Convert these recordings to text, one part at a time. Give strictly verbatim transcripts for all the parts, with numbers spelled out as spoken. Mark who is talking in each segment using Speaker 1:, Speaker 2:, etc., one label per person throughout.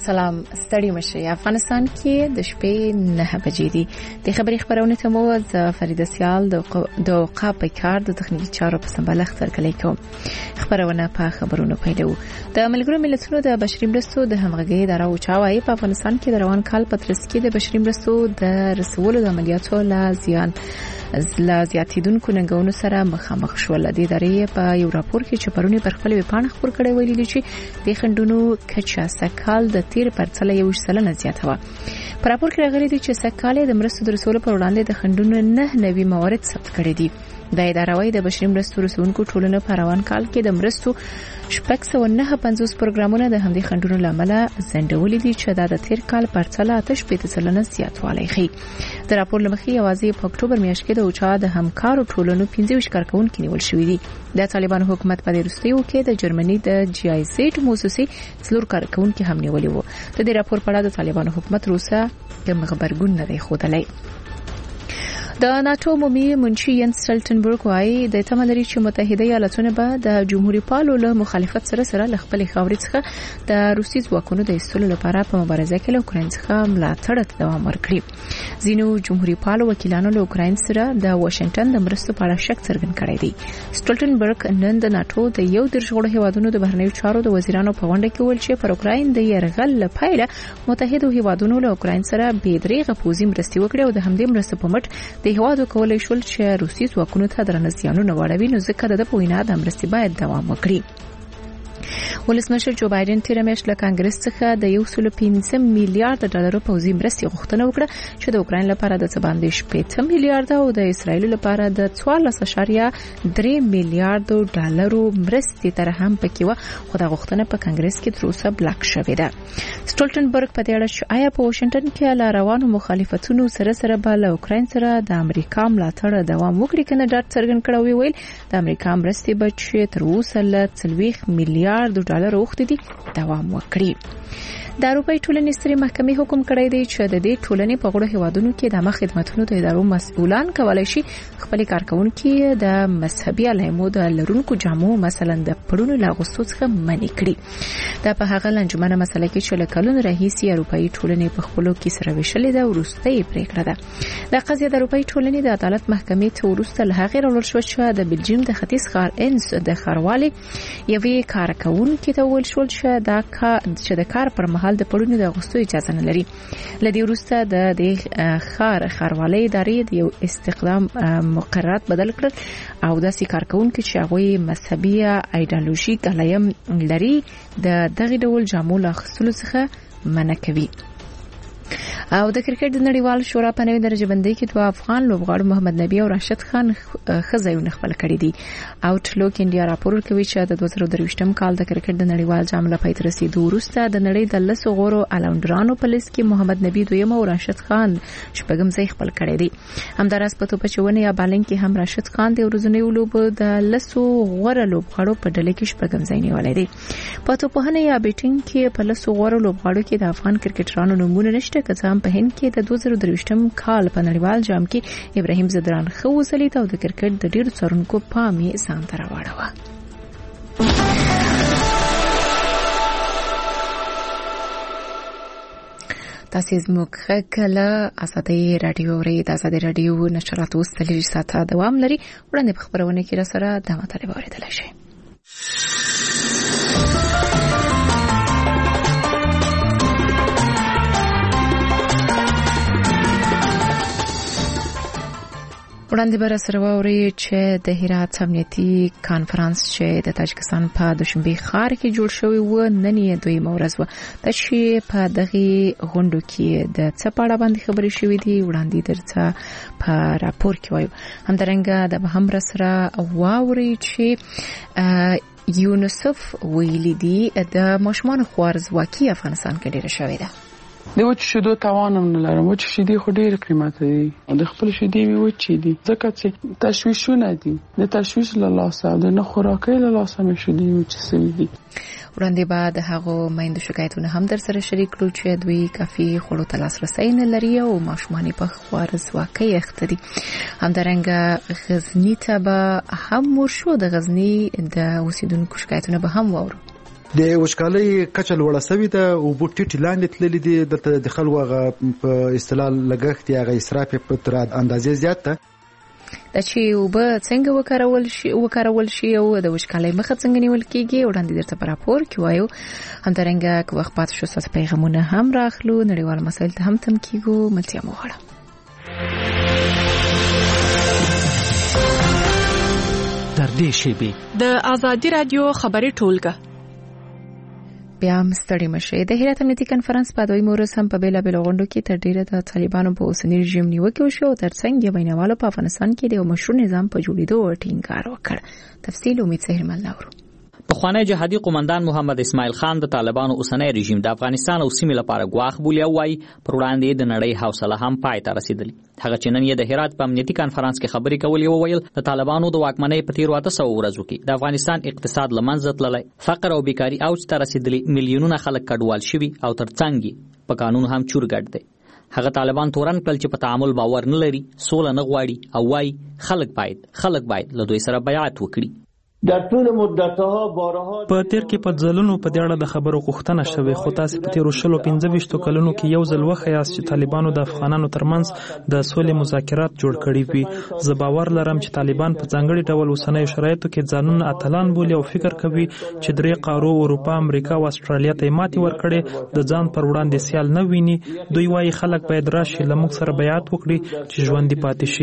Speaker 1: سلام ستړي مشه. افغانستان کې د شپې نه بجې دي. د خبري خبرونه ته مو د فرید سیال د اوقاف کار د تخنیکی چارو په سمبالښت سرکلي کوم. خبرونه په خبرونو پیلو. د ملګرو ملتونو د بشري مرستو د همغږي اداره او چاوي په افغانستان کې د روان کال په ترڅ کې د بشري مرستو د رسولو د عملیاتو لا زیان لا زیاتیدونکو ننګونو سره مخامخ شول. د ادارې په یو راپور کې چې پرونی پر خپل ویبپاڼه خبر کړی ویلي دي چې د خندونو کچا سکال د تیر پرڅله یو سلنه زیاته و. په راپور کې راغلي دي چې سکاله د مرستو د رسولو پر وړاندې د خندونو نه نوي موارد ثبت کړي دي. د ادارې وايي د بشري مرستو رسونکو ټولنه په روان کال کې د مرستو شپږ سوه نهه پنځوس پروګرامونه د همدې خندونو لامل زندولې دي چې د تیر کال پرڅله آتش په سلنه زیاتوالی ښيي. د راپور لمخې یوازې په اکتوبر میاشت کې د اوچا د همکارو ټولنو پنځه ویشت کارکونکو نیول شوې دي. د طالبانو حکومت په وروستیو کې د جرمني د جی آی زیډ موسسې څلور کارکونکو هم نیولې وو. د دې راپور په اړه د طالبانو حکومت روسه کوم خبرګون نه دی ښودلی. د ناتو عمومي منشي ینس سټولټنبرګ وايي د تملري چې متحده ایالاتونه به د جمهوریت پالو له مخالفت سره سره ل خپل خاورې څخه د روسي ځواکونو د ایستلو لپاره په مبارزه کې له اوکراین څخه ملاتړ دوام ورکړي. ځینو جمهوریت پالو وکیلانو له اوکراین سره د واشنگټن د مرستو په اړه شک څرګند کړی دی. سټولټنبرګ نن د ناتو د یو درجوړو هیوادونو د بهرنیو چارو د وزیرانو په غونډه کې ویل چې پر اوکراین د يرغل لپاره متحده هیوادونو له اوکراین سره بې دریغه پوزي مرستي وکړي او د همدې مرستو په مټ د هیوادو کولای شول چې روسي ځواکونو ته درنه زیانونه واړوي. نو ځکه د پوینا د مرستي باید دوام وکړي. ولسمشر جو بایدن تیر میاشت له کانګرس څخه د یو سل پنځه میلیارډ ډالر پوزي مرستي غوښتنه وکړه چې د اوکراین لپاره د څباندې شپږ میلیارډ او د اسرایل لپاره د څوارلس اشاریه درې میلیارډ ډالر مرستي تر هم پکې و، خو د غوښتنه په کانګرس کې تر اوسه بلاک شوې ده. سټولټنبرګ په دې اړه چې آیا په واشنگټن کې له روانو مخالفتونو سره سره به له اوکراین سره د امریکا ملاتړ دوام وکړي کنه ډاټ څرګند کړو ویل د امریکا مرستي به چې تر اوسه له څلوېښت میلیارډ ډالر وخت دي دوام وکړي. د اروپای ټولنې سترې محکمې حکم کړی دی چې د دې ټولنې په غوړو هیوادونو کې د عامه خدماتو د ادارو مسؤلان کولای شي خپل کارکونکو د مذهبي علایمو د لرونکو جامو مثلا د پړونو لاغوستو څخه منع کړي. دا په هغه لنجمنه مسله کې چې له کلونو راهیسې اروپای ټولنې په خپلو کې سره وشلې ده او وروستۍ پریکړه ده. د قضیه د اروپای ټولنې د عدالت محکمې ته وروسته له هغې راوړل شو چې د بلجیم د ختیځ ښار انس د ښاروالۍ یوې کارکونکو ته ویل شول چې دا چې د کار پر حال د پړونو د غوښتو اجازه نه لري. لدی وروسته د دې خار خاروالۍ ادارې د یو استخدام مقررات بدل کړل او داسې کارکونکو چې هغه مذهبي ایدئولوژیک علایم لري د دغه ډول جامو لا خصلو څخه منع کوي. او د کرکټ د نړیوال شورا په نوې درجه بندۍ کې دوه افغان لوبغاړو محمد نبی او راشد خان خزایونه خپل کړي دي. آوټلوک انډیا راپور کوي چې د دوه زره درویشتم کال د کرکټ د نړیوال جام لپاره پای ته رسیدو وروسته د نړۍ د لسو غورو الاونډرانو په لیست کې محمد نبی دویم او راشد خان شپږم ځای خپل کړي دي. همداراز په توپ چونه یا بالنګ کې هم راشد خان د ورځنیو لوبو د لسو غوره لوبغاړو په ډله کې شپږم ځای نیولای دی. په توپخانه یا بیټینګ کې په لسو غوره لوبغاړو کې د افغان کرکټرانو نومونه نشته که په هند کې د دوه زره درویشتم کال په نړیوال جام کې ابراهیم زدران خو وسلیت او د کرکټ د ډیرو څارونکو پام یې ځان ته راوړاوه. تاسو زموږ کله آزادۍ رادیو ری د آزادۍ رادیو نشراتو ستلې ساته دوام لري. وړاندې په خبرونه کې را سره د مطالبه اوریدل شي. وړاندې بر سره ووري چې د هرات امنیتي کانفرنس چې د تاجکستان په دوشنبه ښار کې جوړ شوی و نن یې دوی مورز و د چې په دغه غونډو کې د څپاړه باندې خبرې شوې دي. وړاندې درته په راپور کې وایو همدارنګه د بهم سره ووري چې یونیسف ویلي دي د ماشومان خوارزواکي افغانستان کې ډیره شوې ده.
Speaker 2: د وچ شیدو توانم نه لرم. وچ شیدې خو ډېر قیمته دي. د خپل شیدې وی وچ دي ځکه چې تشویشونه دي. د تشویش له لاسه د نه خوراکۍ له لاسه مې شیدې وچ سوي دي.
Speaker 1: وړاندې بعد هغه مایند شکایتونه هم در سره شریک کړو چې دوی کافي خوړو ته لاسرسي نه لري او ماشومان په خوارزواکۍ اخته دي. همدارنګه غزنی ته به هم ورشو. د غزنی د اوسیدونکو شکایتونه به هم وورو.
Speaker 3: د وشکالۍ کچه لوړه سوې ده او بوټي لاندې تللي دي دلته د خلکو هغه په اصطلاح لګښت یا هغه اسراف په تر اندازې زیات ده
Speaker 1: د چې اوبه څنګه وکارول شي وکارول شي او د وشکالۍ مخه څنګه نیول کیږي وړاندې درته په راپور کې وایو همدارنګه که وخت پات شو ستاسو پیغامونه هم راخلو نړیوال مسایل ته هم تم کیږو ملتیا مو غواړم
Speaker 4: در دې شیبې
Speaker 5: د ازادي رادیو خبري ټولګه
Speaker 1: بیا هم ستړي مشه د هرات امنیتي کنفرانس په دوی مورس هم په بیلا بیل غونډو کې تر ډیره د طالبانو په اوسنی رژیم نیوکه وشو ترڅنګ یې بینوالو په افغانستان کې د مشروع نظام په جوړېدو ټینګار وکړ تفصیل امید سهرمل نورو
Speaker 6: پخوانی جهادي قومندان محمد اسماعیل خان د طالبانو اوسنی رژیم د افغانستان او سیمې لپاره ګواښ بولي او وايي پر وړاندې د نړۍ حوصله هم پای ته رسیدلې هغه چې نن یې د هرات په امنیتي کانفرنس کې خبرې کولې او ویل د طالبانو د واکمنۍ په تیرو اته سوه ورځو کې د افغانستان اقتصاد له منځه تللی فقر او بیکاري اوج ته رسیدلي میلیونونه خلک کډوال شوي او ترڅنګ په قانون هم چورګډ دی هغه طالبان تورن کړل چې په تعامل باور نه لري سوله نه غواړي او وايي خلک باید خلک باید له دوی سره بیعت وکړي
Speaker 7: در طول مدتها بارها
Speaker 8: په تیر کې په ځلونو په دې اړه د خبرو غوښتنه شوې خو تاسو په تیرو شلو پنځه ویشتو کلونو کې یو ځل وښیاست چې طالبانو د افغانانو ترمنځ د سولې مذاکرات جوړ کړي وي زه باور لرم چې طالبان په ځانګړي ډول اوسنیو شرایطو کې ځانونه اتلان بولي او فکر کوي چې درې قارو اروپا امریکا او استرالیا ته ماتې ورکړي د ځان پر وړاندې سیال نه ویني دوی وايي خلک باید راشي له موږ سره بیعت وکړي چې ژوندي پاتې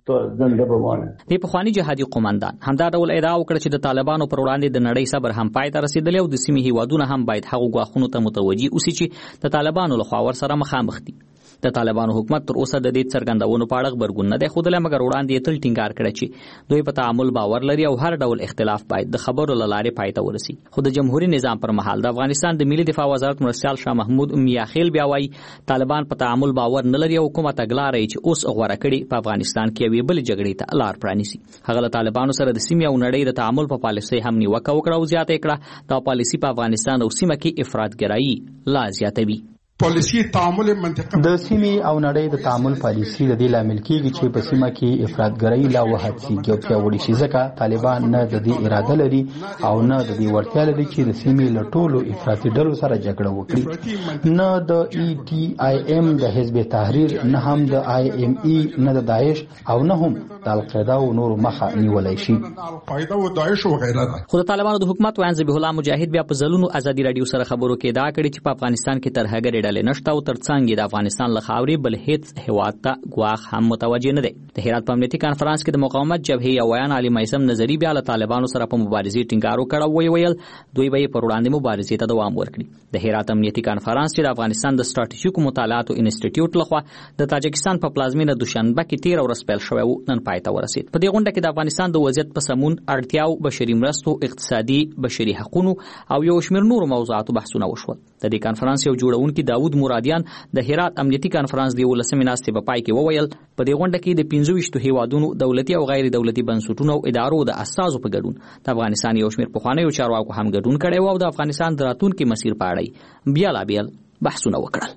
Speaker 8: شي
Speaker 6: د پخوانی جهادي قومندان همدا ډول ادعا وکړه چې د طالبانو پر وړاندې د نړۍ صبر هم پای ته رسیدلی او د سیمې هیوادونه هم باید هغو ګواښونو ته متوجي اوسي چې د طالبانو لخوا ورسره مخامخ دي د طالبانو حکومت تر اوسه د دې څرګندونو په اړه غبرګون نه دی ښودلی مګر وړاندې یې تل ټینګار کړی چې دوی په تعامل باور لري او هر ډول اختلاف باید د خبرو له لارې پای ته ورسي خو د جمهوري نظام پر مهال د افغانستان د ملي دفاع وزارت مرستیال شاه محمود میاخیل بیا وایي طالبان په تعامل باور نه لري او کومه تګلاره یې چې اوس غوره کړي په افغانستان کې یوې بلې جګړې ته لار پرانیسي هغه له طالبانو سره د سیمې او نړۍ د تعامل په پالیسۍ هم نیوکه وکړه او زیاته یې کړه دا پالیسي په افغانستان او سیمه کې افراطګرایي لا زیاتوي
Speaker 9: پالیسی تعامل منطقه
Speaker 10: د سیمې او نړۍ د تعامل پالیسی د دې لامل کیږي چې په سیمه کې افراطګرایي لا وهڅیږي او پیاوړي شي ځکه طالبان نه د دې اراده لري او نه د دې وړتیا لري چې د سیمې له ټولو افراطي ډلو سره جګړه وکړي نه د ای ټي آی ایم د حزب تحریر نه هم د آی ایم ای نه د داعش او نه هم د القاعده او نور مخه نیولای شي
Speaker 9: القاعده او داعش او غیره
Speaker 6: خو د طالبانو د حکومت وایي ذبیح الله مجاهد بیا په ځلونو ازادي رادیو سره خبرو کې ادعا کړې چې په افغانستان کې ترهګري نشته او ترڅنګ د افغانستان له خاورې بل هیڅ هیواد ته ګواښ هم متوجه نه دی د هرات په امنیتي کانفرنس کې د مقاومت جبهې یویان علي میثم نظري بیا له طالبانو سره په مبارزې ټینګار وکړ او ویل دوی به پر وړاندې مبارزې ته دوام ورکړي د هرات امنیتي کانفرنس چې د افغانستان د ستراتیژیکو مطالعاتو انسټیټیوټ لخوا د تاجکستان په پلازمینه دوشنبه کې تیر ورځ پیل شوی و نن پای ته ورسید په دې غونډه کې د افغانستان د وضعیت په سمون اړتیاو بشري مرستو اقتصادي بشري حقوقو او یو شمېر نورو موضوعاتو بحثونه وشول د دې کانفرنس یو جوړونکي داوود مرادیان د هرات امنیتي کانفرنس دی ولسمې ناستې په پای کې وویل په دې غونډه کې د پنځه ویشت هیوادونو دولتي او غیر دولتي بنسټونو او ادارو د اساسو په ګډون د افغانستان یو شمېر پخوانیو چارواکو هم ګډون کړی او د افغانستان د راتلونکي مسیر په اړه بیلابیل بحثونه وکړل.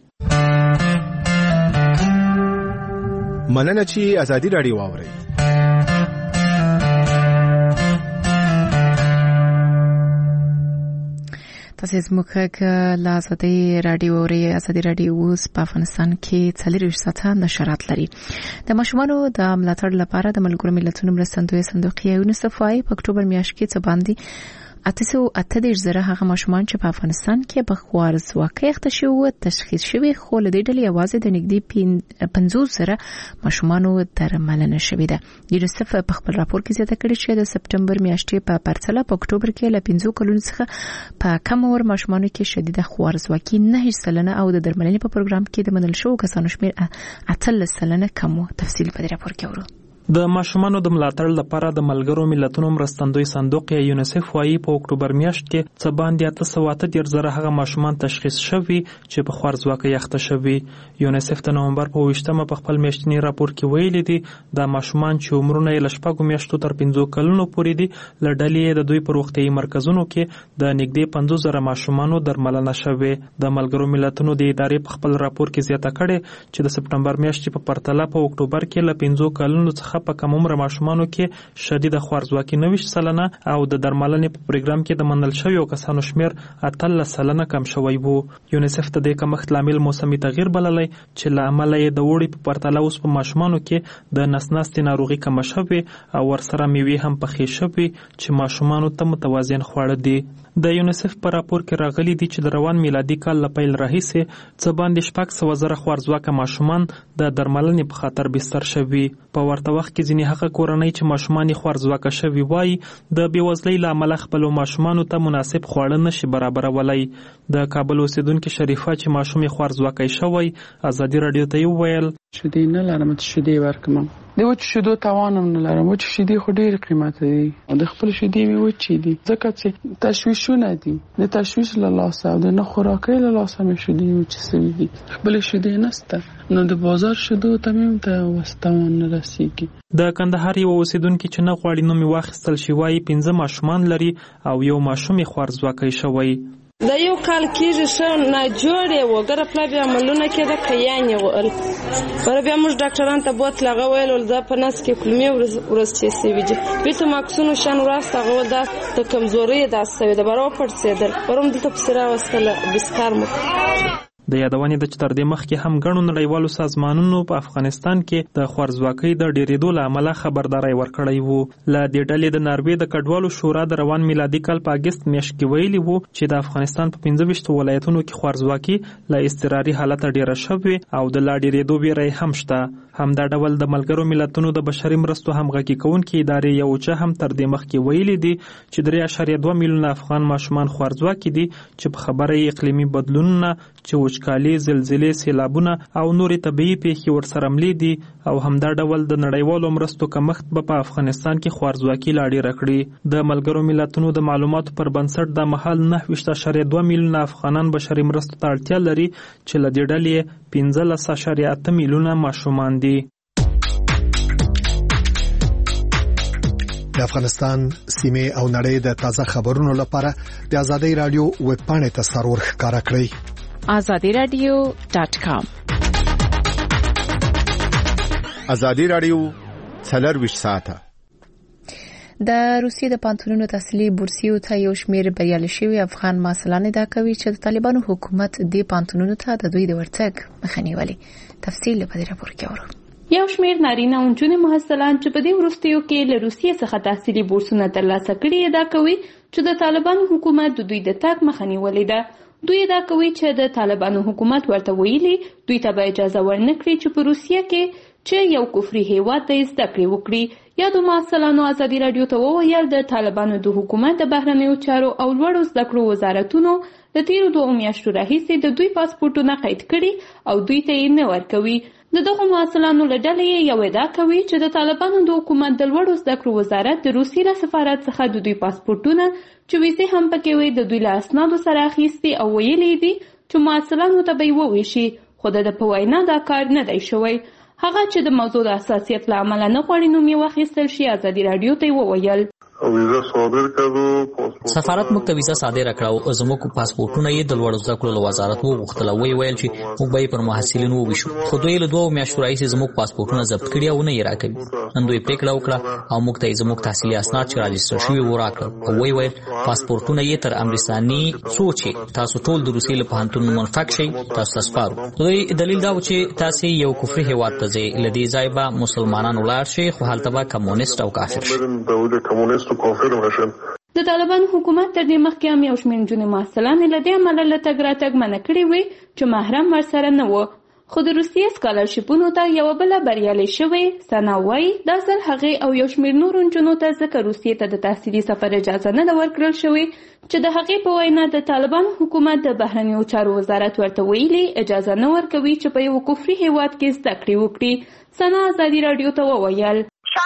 Speaker 11: مننه چې ازادي رادیو واورئ.
Speaker 1: تاسو زموږ له ازادي رادیو اورئ. ازادي رادیو اوس په افغانستان کې څلور ساعته نشرات لري. د ماشومانو د ملاتړ لپاره د ملګرو ملتونو مرستندوی صندوق یونیسف وايي په اکتوبر میاشت کې څه باندې اته سوه اته دېرش زره هغه ماشومان چې په افغانستان کې په خوارځواکۍ اخته شوي تشخیص شوي خو له دې ډلې یوازې د نږدې پنځوس زره ماشومانو درملنه شوې ده. یونیسف په خپل راپور کې زیاته کړې چې د سپټمبر میاشتې په پرتله په اکتوبر کې له پنځو کلونو څخه په کم عمر ماشومانو کې شدیده خوارځواکي نهه سلنه او د درملنې په پروګرام کې د منل شوو کسانو شمېر اتلس سلنه کم و. تفصیل په دې راپور کې اورو.
Speaker 8: د ماشومانو د ملاتړ لپاره د ملګرو ملتونو مرستندوی صندوق یا یونیسف وايي په اکتوبر میاشت کې څه باندې اته سوه اته دېرش زره هغه ماشومان تشخیص شوي چې په خوارځواکۍ اخته شوي. یونیسف د نومبر په اوویشتمه په خپل میاشتني راپور کې ویلي دي دا ماشومان چې عمرونه یې له شپږو میاشتو تر پنځو کلونو پورې دي له ډلې د دوی په روغتیايي مرکزونو کې د نږدې پنځوس زره ماشومانو درملنه شوې. د ملګرو ملتونو د ادارې په خپل راپور کې زیاته کړې چې د سپټمبر میاشتې په پرتله په اکتوبر کې له پنځو کلونو څخه څخه په کم عمر ماشومانو کې شدید خوارځواکي نوي سلنه او د درملنې په پروګرام کې د منل شویو کسانو شمیر اتلس سلنه کم شوی وو. یونیسف د دې کمښت لامل موسمي تغییر بللی چې له امله یې د وړي په پرتله اوس په ماشومانو کې د نس ناستې ناروغي کمه شوې او ورسره میوې هم پخې شوې چې ماشومانو ته متوازن خواړه دي. د یونیسف په راپور کې راغلي دي چې د روان میلادي کال له پیل راهیسې څه باندې شپږ سوه زره خوارځواکه ماشومان د درملنې په خاطر بستر شوي. په ورته وخت کې ځینې هغه کورنۍ چې ماشومان یې خوارځواکه شوي وایي د بېوزلۍ له امله خپلو ماشومانو ته مناسب خواړه نشي برابرولی. د کابل اوسیدونکې شریفه چې ماشوم یې خوارځواکی شوی ازادي راډیو ته یې وویل
Speaker 2: شیدې نه لرم چې شیدې ورکړم. د وچ شیدو توان هم نه لرم. وچ شیدې خو ډېرې قیمته دي او د خپل شیدې مې وچې دي ځکه چې تشویشونه دي. د تشویش له لاسه او د نه خوراکۍ له لاسه مې شیدې وچې سوي دي. خپلې شیدې نسته نو د بازار شیدو ته مې ته وس توان نه رسېږي.
Speaker 8: د کندهار یو اوسیدونکي چې نه غواړي نوم یې واخیستل شي وایي پنځه ماشومان لري او یو ماشوم یې خوارځواکی شوی.
Speaker 12: د یو کال کېږي ښه ناجوړې و ګره پله بیا عملونه کېده کیان یې وهل بره بیا موږ ډاکټرانو ته بوتل هغه ویل ول دا په نس کې کلمې ورستې سوي دي بېرته ماکسونو شان وراست هغه ول دا د کمزورۍ داسې سوې ده بره وپړسېدل بره هم دلته پسې راوستله بسکار مو.
Speaker 8: د یادونې ده چې تر دې مخکې هم ګڼو نړیوالو سازمانونو په افغانستان کې د خوارځواکۍ د ډېرېدو له امله خبرداری ورکړی وو. له دې ډلې د ناروې د کډوالو شورا د روان میلادي کال په اګست میاشت کې ویلي وو چې د افغانستان په پنځه ویشتو ولایتونو کې خوارځواکي له اضطراري حالته ډېره شوې او د لا ډېرېدو ویره یې هم شته. همدا ډول د ملګرو ملتونو د بشري مرستو همغږي کوونکې ادارې یو چا هم تر دې مخکې ویلي دي چې درې اعشاریه دوه میلیونه افغان ماشومان خوارځواکي دي چې په خبره یې اقلیمي بدلونونه چې وچکالي زلزلې سیلابونه او نورې طبیعي پیښې ورسره ملې دي او همدا ډول د نړیوالو مرستو کمښت به په افغانستان کې خوارځواکي لا ډېره کړي. د ملګرو ملتونو د معلوماتو پر بنسټ د مهال نهه ویشت اعشاریه دوه میلیونه افغانان بشري مرستو ته اړتیا لري چې له دې ډلې پنځلس اعشاریه اته میلیونه ماشومان دي.
Speaker 13: د افغانستان سیمې او نړۍ د تازه خبرونو لپاره د آزادۍ رادیو ویب پاڼې ته سرور ښکارا کړئ
Speaker 5: آزادی رادیو ډاٹ کام.
Speaker 11: آزادی رادیو څلرویشت ساعته.
Speaker 1: د روسیې د پانتونونو تحصیلي بورسیو ته یو شمیر بریالي شوي افغان محصلان ادعا کوي چې د طالبانو حکومت د پانتونونو ته د دوی د ورتګ مخه نیولې. تفصیل په دې راپور کې اورو.
Speaker 14: یو شمیر نارینه او نجونې محصلان چې په دې وروستیو کې له روسیې څخه تحصیلي بورسونه ترلاسه کړي ادعا کوي چې د طالبانو حکومت د دوی د تګ مخه نیولې ده. دوی ادعا کوي چې د طالبانو حکومت ورته ویلي دوی ته به اجازه ورنکړي چې په روسیه کې چې یو کفري هیواد ته زده کړې وکړي. یادو محصلانو ازادي راډیو ته وویل د طالبانو د حکومت د بهرنیو چارو او لوړو زده کړو وزارتونو د تیرو دوه میاشتو راهیسې د دوی پاسپورټونه قید کړي او دوی ته یې نه ورکوي. د دغو محصلانو له ډلې یو ادعا کوي چې د طالبانو د حکومت د لوړو زده کړو وزارت د روسیې له سفارت څخه د دوی پاسپورټونه چې ویزې هم پکې وي د دوی له اسنادو سره اخیستي او ویلي دي چې محصلانو ته به یې وویشي خو د ده په وینا دا کار نه دی شوی. هغه چې د موضوع د حساسیت له امله نه غواړي نوم یې واخیستل شي ازادي راډیو ته یې وویل
Speaker 15: ویزه صادر کړو.
Speaker 6: سفارت موږ ته ویزه صادر کړو او زموږ پاسپورټونه یې د لوړو زده کړو وزارت وغوښتل او ویل چې موږ به پر محصلینو وویشو خو دوی له دوه میاشتو راهیسې زموږ پاسپورټونه ضبط کړي او نه یې راکوي. نن دوی پریکړه وکړه او موږ ته زموږ تحصیلي اسناد چې راجستر شوي و راکړل او ویل پاسپورټونه یې تر امرستاني سوچ تاسو ټول د روسیې له پوهنتون منفک شي تاسو تاسفارو. دوی دلیل دا و چې تاسو یو کفري هیواد ته ځئ له دې ځای به مسلمانان ولاړ شي خو هلته به کمونیست او کافر شي.
Speaker 14: د طالبانو حکومت تر دې مخکې هم یو شمېر نجونې محصلانې له دې امله له تګ راتګ منع کړې وې چې محرم ورسره نه و. خو د روسیې سکالرشیپونو ته یوه بله بریالۍ شوې ثنا وایي دا ځل هغې او یو شمېر نورو نجونو ته ځکه روسیې ته د تحصیلي سفر اجازه نه ده ورکړل شوې چې د هغې په وینا د طالبانو حکومت د بهرنیو چارو وزارت ورته ویلي اجازه نه ورکوي چې په یو کفري هیواد کې زده کړې وکړي. ثنا ازادي راډیو ته وویل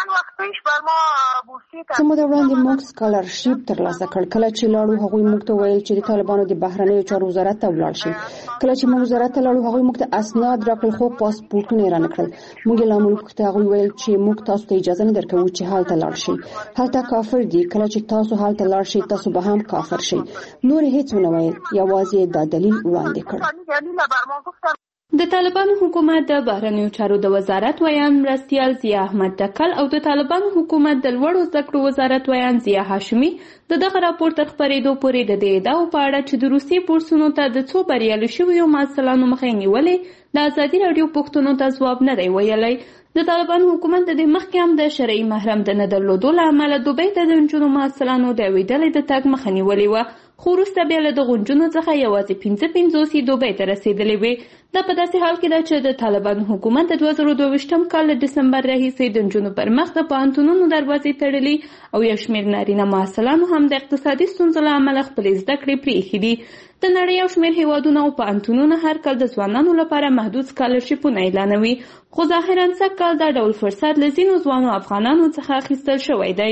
Speaker 16: څه موده وړاندې موږ سکالرشیپ ترلاسه کړ. کله چې لاړو هغوی موږ ته ویل چې د طالبانو د بهرنیو چارو وزارت ته ولاړ شي. کله چې موږ وزارت ته لاړو هغوی موږ ته اسناد راکړل خو پاسپورټونه یې رانه کړل. موږ یې له امر وپوښتل هغوی ویل چې موږ تاسو ته اجازه نه درکوو چې هلته لاړ شئ. هلته کافر دي. کله چې تاسو هلته لاړ شئ تاسو به هم کافر شئ. نور هیڅ ونه ویل یوازې دا دلیل وړاندې کړ.
Speaker 14: د طالبانو حکومت د بهرنیو چارو د وزارت ویان مرستیال ضیا احمد ټکل او د طالبانو حکومت د لوړو زده کړو وزارت ویان ضیا هاشمي د دغه راپور تر خپرېدو پورې د دې ادعاو په اړه چې د روسي بورسونو ته د څو بریالو شویو محصلانو مخې نیولې د ازادي راډیو پوښتنو ته ځواب نه دی ویلی. د طالبانو حکومت د دې مخکې هم د شرعي محرم د نه درلودو له امله دوبۍ ته د نجونو محصلانو د یوې ډلې د تګ مخه نیولې وه، خو وروسته بیا له دغو نجونو څخه یوازې پنځه پنځوس یې دوبۍ ته رسېدلې وې. دا په داسې حال کې ده چې د طالبانو حکومت د دوه زره دوه ویشتم کال له ډسمبر راهیسې د نجونو پر مخ د پوهنتونونو دروازې تړلي او یو شمېر نارینه محصلانو هم د اقتصادي ستونزو له امله خپلې زده کړې پرېښې دي. د نړۍ یو شمېر هیوادونه او پوهنتونونه هر کال د ځوانانو لپاره محدود سکالرشیپونه اعلانوي، خو ظاهراً سږ کال دا ډول فرصت له ځینو ځوانو افغانانو څخه اخیستل شوی دی.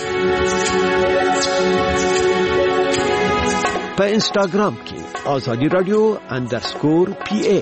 Speaker 17: په انسټاګرام کې آزادي رادیو اندرسکور پی ای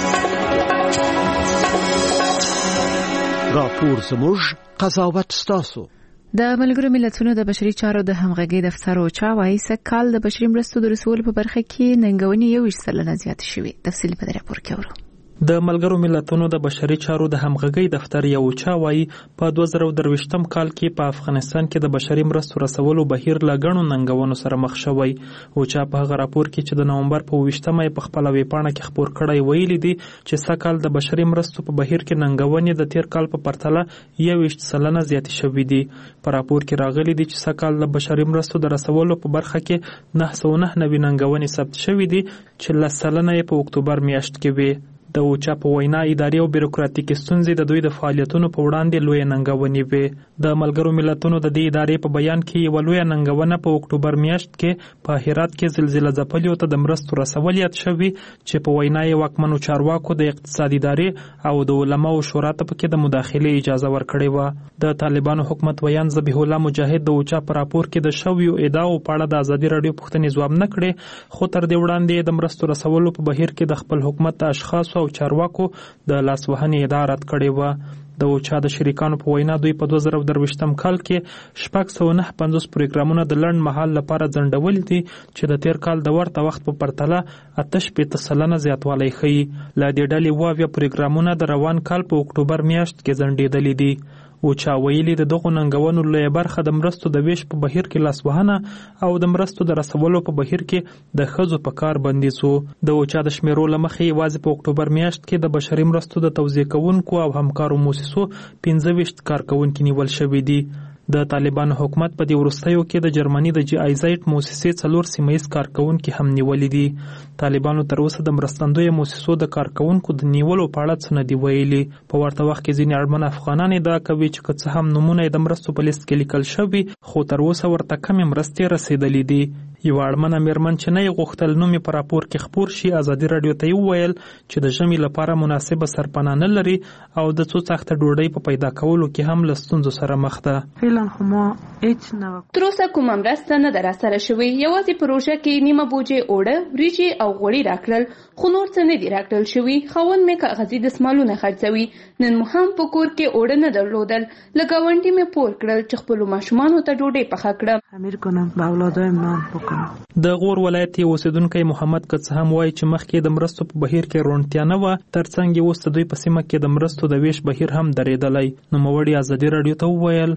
Speaker 17: راپور زموږ قضاوت ستاسو.
Speaker 1: د ملګرو ملتونو د بشري چارو د همغږۍ دفتر اوچا وايي سږ کال د بشري مرستو د رسولو په برخه کې ننګونې یوویشت سلنه زیاتې شوې. تفصیل په دې راپور کې اورو.
Speaker 8: د ملګرو ملتونو د بشري چارو د همغږۍ دفتر یو چا وایي په دوه زره دوه ویشتم کال کې په افغانستان کې د بشري مرستو رسولو بهیر له ګڼو ننګونو سره مخ شوی. او چا په هغه راپور کې چې د نومبر په ویشتمه په خپل ویبپاڼه کې خپور کړی ویلي دي چې سږ کال د بشري مرستو په بهیر کې ننګونې د تیر کال په پرتله یوویشت سلنه زیاتې شوې دي. په راپور کې راغلي دي چې سږ کال د بشري مرستو د رسولو په برخه کې نهه سوه نهه نوي ننګونې ثبت شوې دي چې لس سلنه یې په اکتوبر میاشت کې وي. د اوچا په وینا اداري او بیروکراتیکي ستونزې د دوی د فعالیتونو په وړاندې لوی ننګونې وې. د ملګرو ملتونو د دې ادارې په بیان کې یو لوی ننګونه په اکتوبر میاشت کې په هرات کې زلزلہ ځپلیو ته د مرستو رسول یاد شوی چې په وینا یې واکمنو چارواکو د اقتصادي ادارې او د علماو شورا ته پکې د مداخله اجازه ورکړې و. د طالبانو حکومت ویان ذبیح الله مجاهد د اوچا په راپور کې د شویو ادعاو په اړه د ازادي راډیو پوښتنې ځواب نه کړې، خو تر دې وړاندې د مرستو رسولو په بهیر کې د خپل حکومت د اشخاصو او چارواکو د لاسوهنې ادعا رد کړې وه. د اوچا د شریکانو په وینا دوی په دوه زره دوه ویشتم کال کې شپږ سوه نهه پنځوس پروګرامونه د لنډ مهال لپاره ځنډولي دي چې د تیر کال د ورته وخت په پرتله اته شپېته سلنه زیاتوالی ښیي. له دې ډلې اووه اویا پروګرامونه د روان کال په اکتوبر میاشت کې ځنډېدلي دي. اوچا ویلي د دغو ننګونو لویه برخه د مرستو د ویش په بهیر کې لاسوهنه او د مرستو د رسولو په بهیر کې د ښځو په کار بندیز و. د اوچا د شمیرو له مخې یوازې په اکتوبر میاشت کې د بشري مرستو د توزیع کوونکو او همکارو موسسو پنځه ویشت کارکوونکي نیول شوي دي. د طالبانو حکومت په دې وروستیو کې د جرمني د جی آیزایټ موسسې څلور سیمه ییز کارکوونکي هم نیولي دي. طالبانو تر اوسه د مرستندویه موسسو د کارکوونکو د نیولو په اړه څه نه دي ویلي. په ورته وخت کې ځینې اړمن افغانان ادعا کوي چې که څه هم نومونه یې د مرستو په لیست کې لیکل شوي خو تر اوسه ورته کمې مرستې رسېدلې دي. یو اړمنه میرمن چې نه یې غوښتل نوم یې په راپور کې خپور شي ازادي راډیو ته یې وویل چې د ژمي لپاره مناسبه سرپناه نه لري او د څو څاښته ډوډۍ په پیدا کولو کې هم له ستونزو سره مخ ده.
Speaker 14: تر اوسه کومه مرسته نه ده راسره شوې، یوازې په روژه کې نیمه بوجې اوړه، وریجې او غوړي راکړل، خو نور څه نه دي راکړل شوي. خاوند مې کاغذي دستمالونه خرڅوي، نن مو هم په کور کې اوړه نه درلودل، له ګاونډي مې پور کړل چې خپلو ماشومانو ته ډوډۍ پخه کړم.
Speaker 8: د غور ولایت یو اوسیدونکی محمد که څه هم وایي چې مخکې د مرستو په بهیر کې روڼتیا نه وه، ترڅنګ یې اوس د دوی په سیمه کې د مرستو د ویش بهیر هم درېدلی. نوموړي ازادي راډیو ته وویل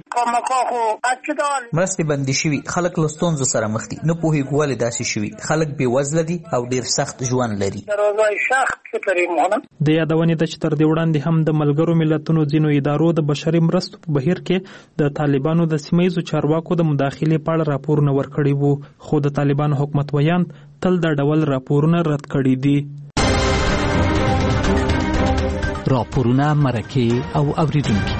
Speaker 18: مرستې بندې شوي، خلک له ستونزو سره مخ دي، نه پوهېږو ولې داسې شوي، خلک بې وزله دي او ډېر سخت ژوند لري.
Speaker 8: د یادونې ده چې تر دې وړاندې هم د ملګرو ملتونو ځینو ادارو د بشري مرستو په بهیر کې د طالبانو د سیمه ییزو چارواکو د مداخلې په اړه راپورونه ورکړي وو، خو د طالبانو حکومت ویان تل دا ډول راپورونه رد کړي دي.
Speaker 4: راپورونه مرکه او اوریدونکي.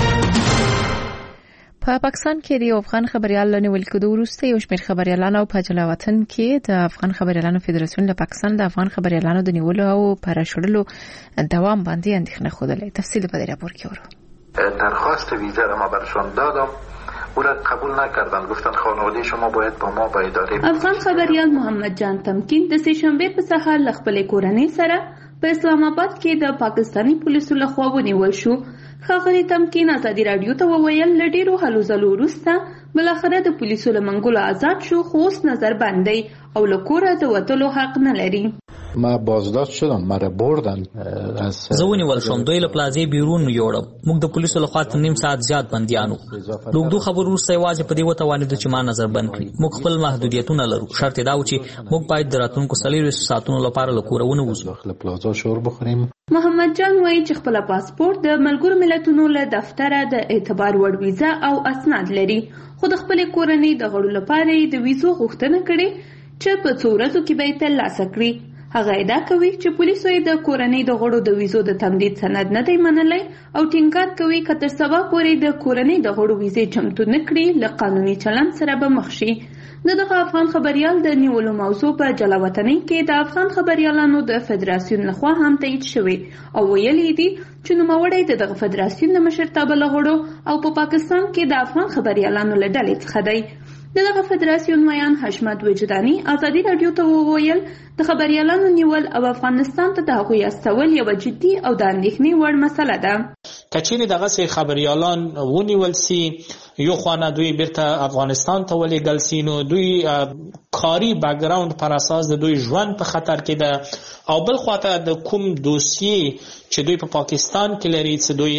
Speaker 1: په پاکستان کې د افغان خبريال لنیول کېدو وروسته یو شمېر خبريالان او په جلا وطن کې د افغان خبريالانو فدراسیون له پاکستان د افغان خبريالانو د نیولو او پراشړلو دوام باندې اندېښنه خوده. تفصیل په دې راپور کې اورو.
Speaker 19: درخواست ویزا را ما برشان دادم، او را قبول نکردن، گفتن خانواده شما باید با ما با اداره.
Speaker 14: افغان خبريال محمد جان تمکین د سه شنبه په سهار ل خپل کورنۍ سره په اسلام آباد کې د پاکستاني پولیسو لخوا ونیول شو. ښاغلي تمکین ازادي راډیو ته وویل له ډېرو هلو ځلو وروسته بالاخره د پولیسو له منګولو آزاد شو، خو اوس نظر بند دی او له کوره د وتلو حق نه لري.
Speaker 20: ما بازداشت شدم، مرا بردن از
Speaker 18: زونی ول شوم دوی له پلازې بیرون یوړم. موږ د پولیسو لخوا تر نیم ساعت زیات بندیانو. دوه خبرو وروسته یوازې په دې وته والد چې ما نظر بند کړی. موږ خپل محدودیتونه لرو. شرط دا و چې موږ باید د راتلونکو څلوېښتو ساعتونو لپاره له کوره ونه وځو.
Speaker 20: داخل پلازا شور بخوریم.
Speaker 14: محمد جان وایي چې خپل پاسپورت د ملګرو ملتونو له دفتره د اعتبار وړ ویزا او اسناد لري، خو د خپل کورنۍ د غړو لپاره د ویزو غوښتنه کړې چې په څو ورځو کې به یې ترلاسه کړي. هغه ادعا کوي چې پولیسو یې د کورنۍ د غړو د ویزو د تمدید سند نه دی منلی او ټینګار کوي که تر سبا پورې د کورنۍ د غړو ویزې چمتو نه کړي له قانوني چلند سره به مخ شي. د دغه افغان خبریال د نیولو موضوع په جلاوطنۍ کې د افغان خبریالانو د فدراسیون لخوا هم تایید شوی او ویلي دي چې نوموړی د دغه فدراسیون د مشرتابه له غړو او په پاکستان کې د افغان خبریالانو له ډلې څخه دی. دغه فدراسیون میان حشمت وجداني ازادي رادیو ته وویل د خبریالانو نیول او افغانستان ته د هغوی استول یو جدي او د اندېښنې وړ مسله ده.
Speaker 21: کچېرې دغه سي خبریالان ونیول سي، یو خوانه دوی بیرته افغانستان ته ولېږل سي، نو دوی کاري بیکګراوند پر اساس د دوی ژوند په خطر کې ده، او بل خواته د کوم دوسیې چې دوی په پا پاکستان کې لري چې دوی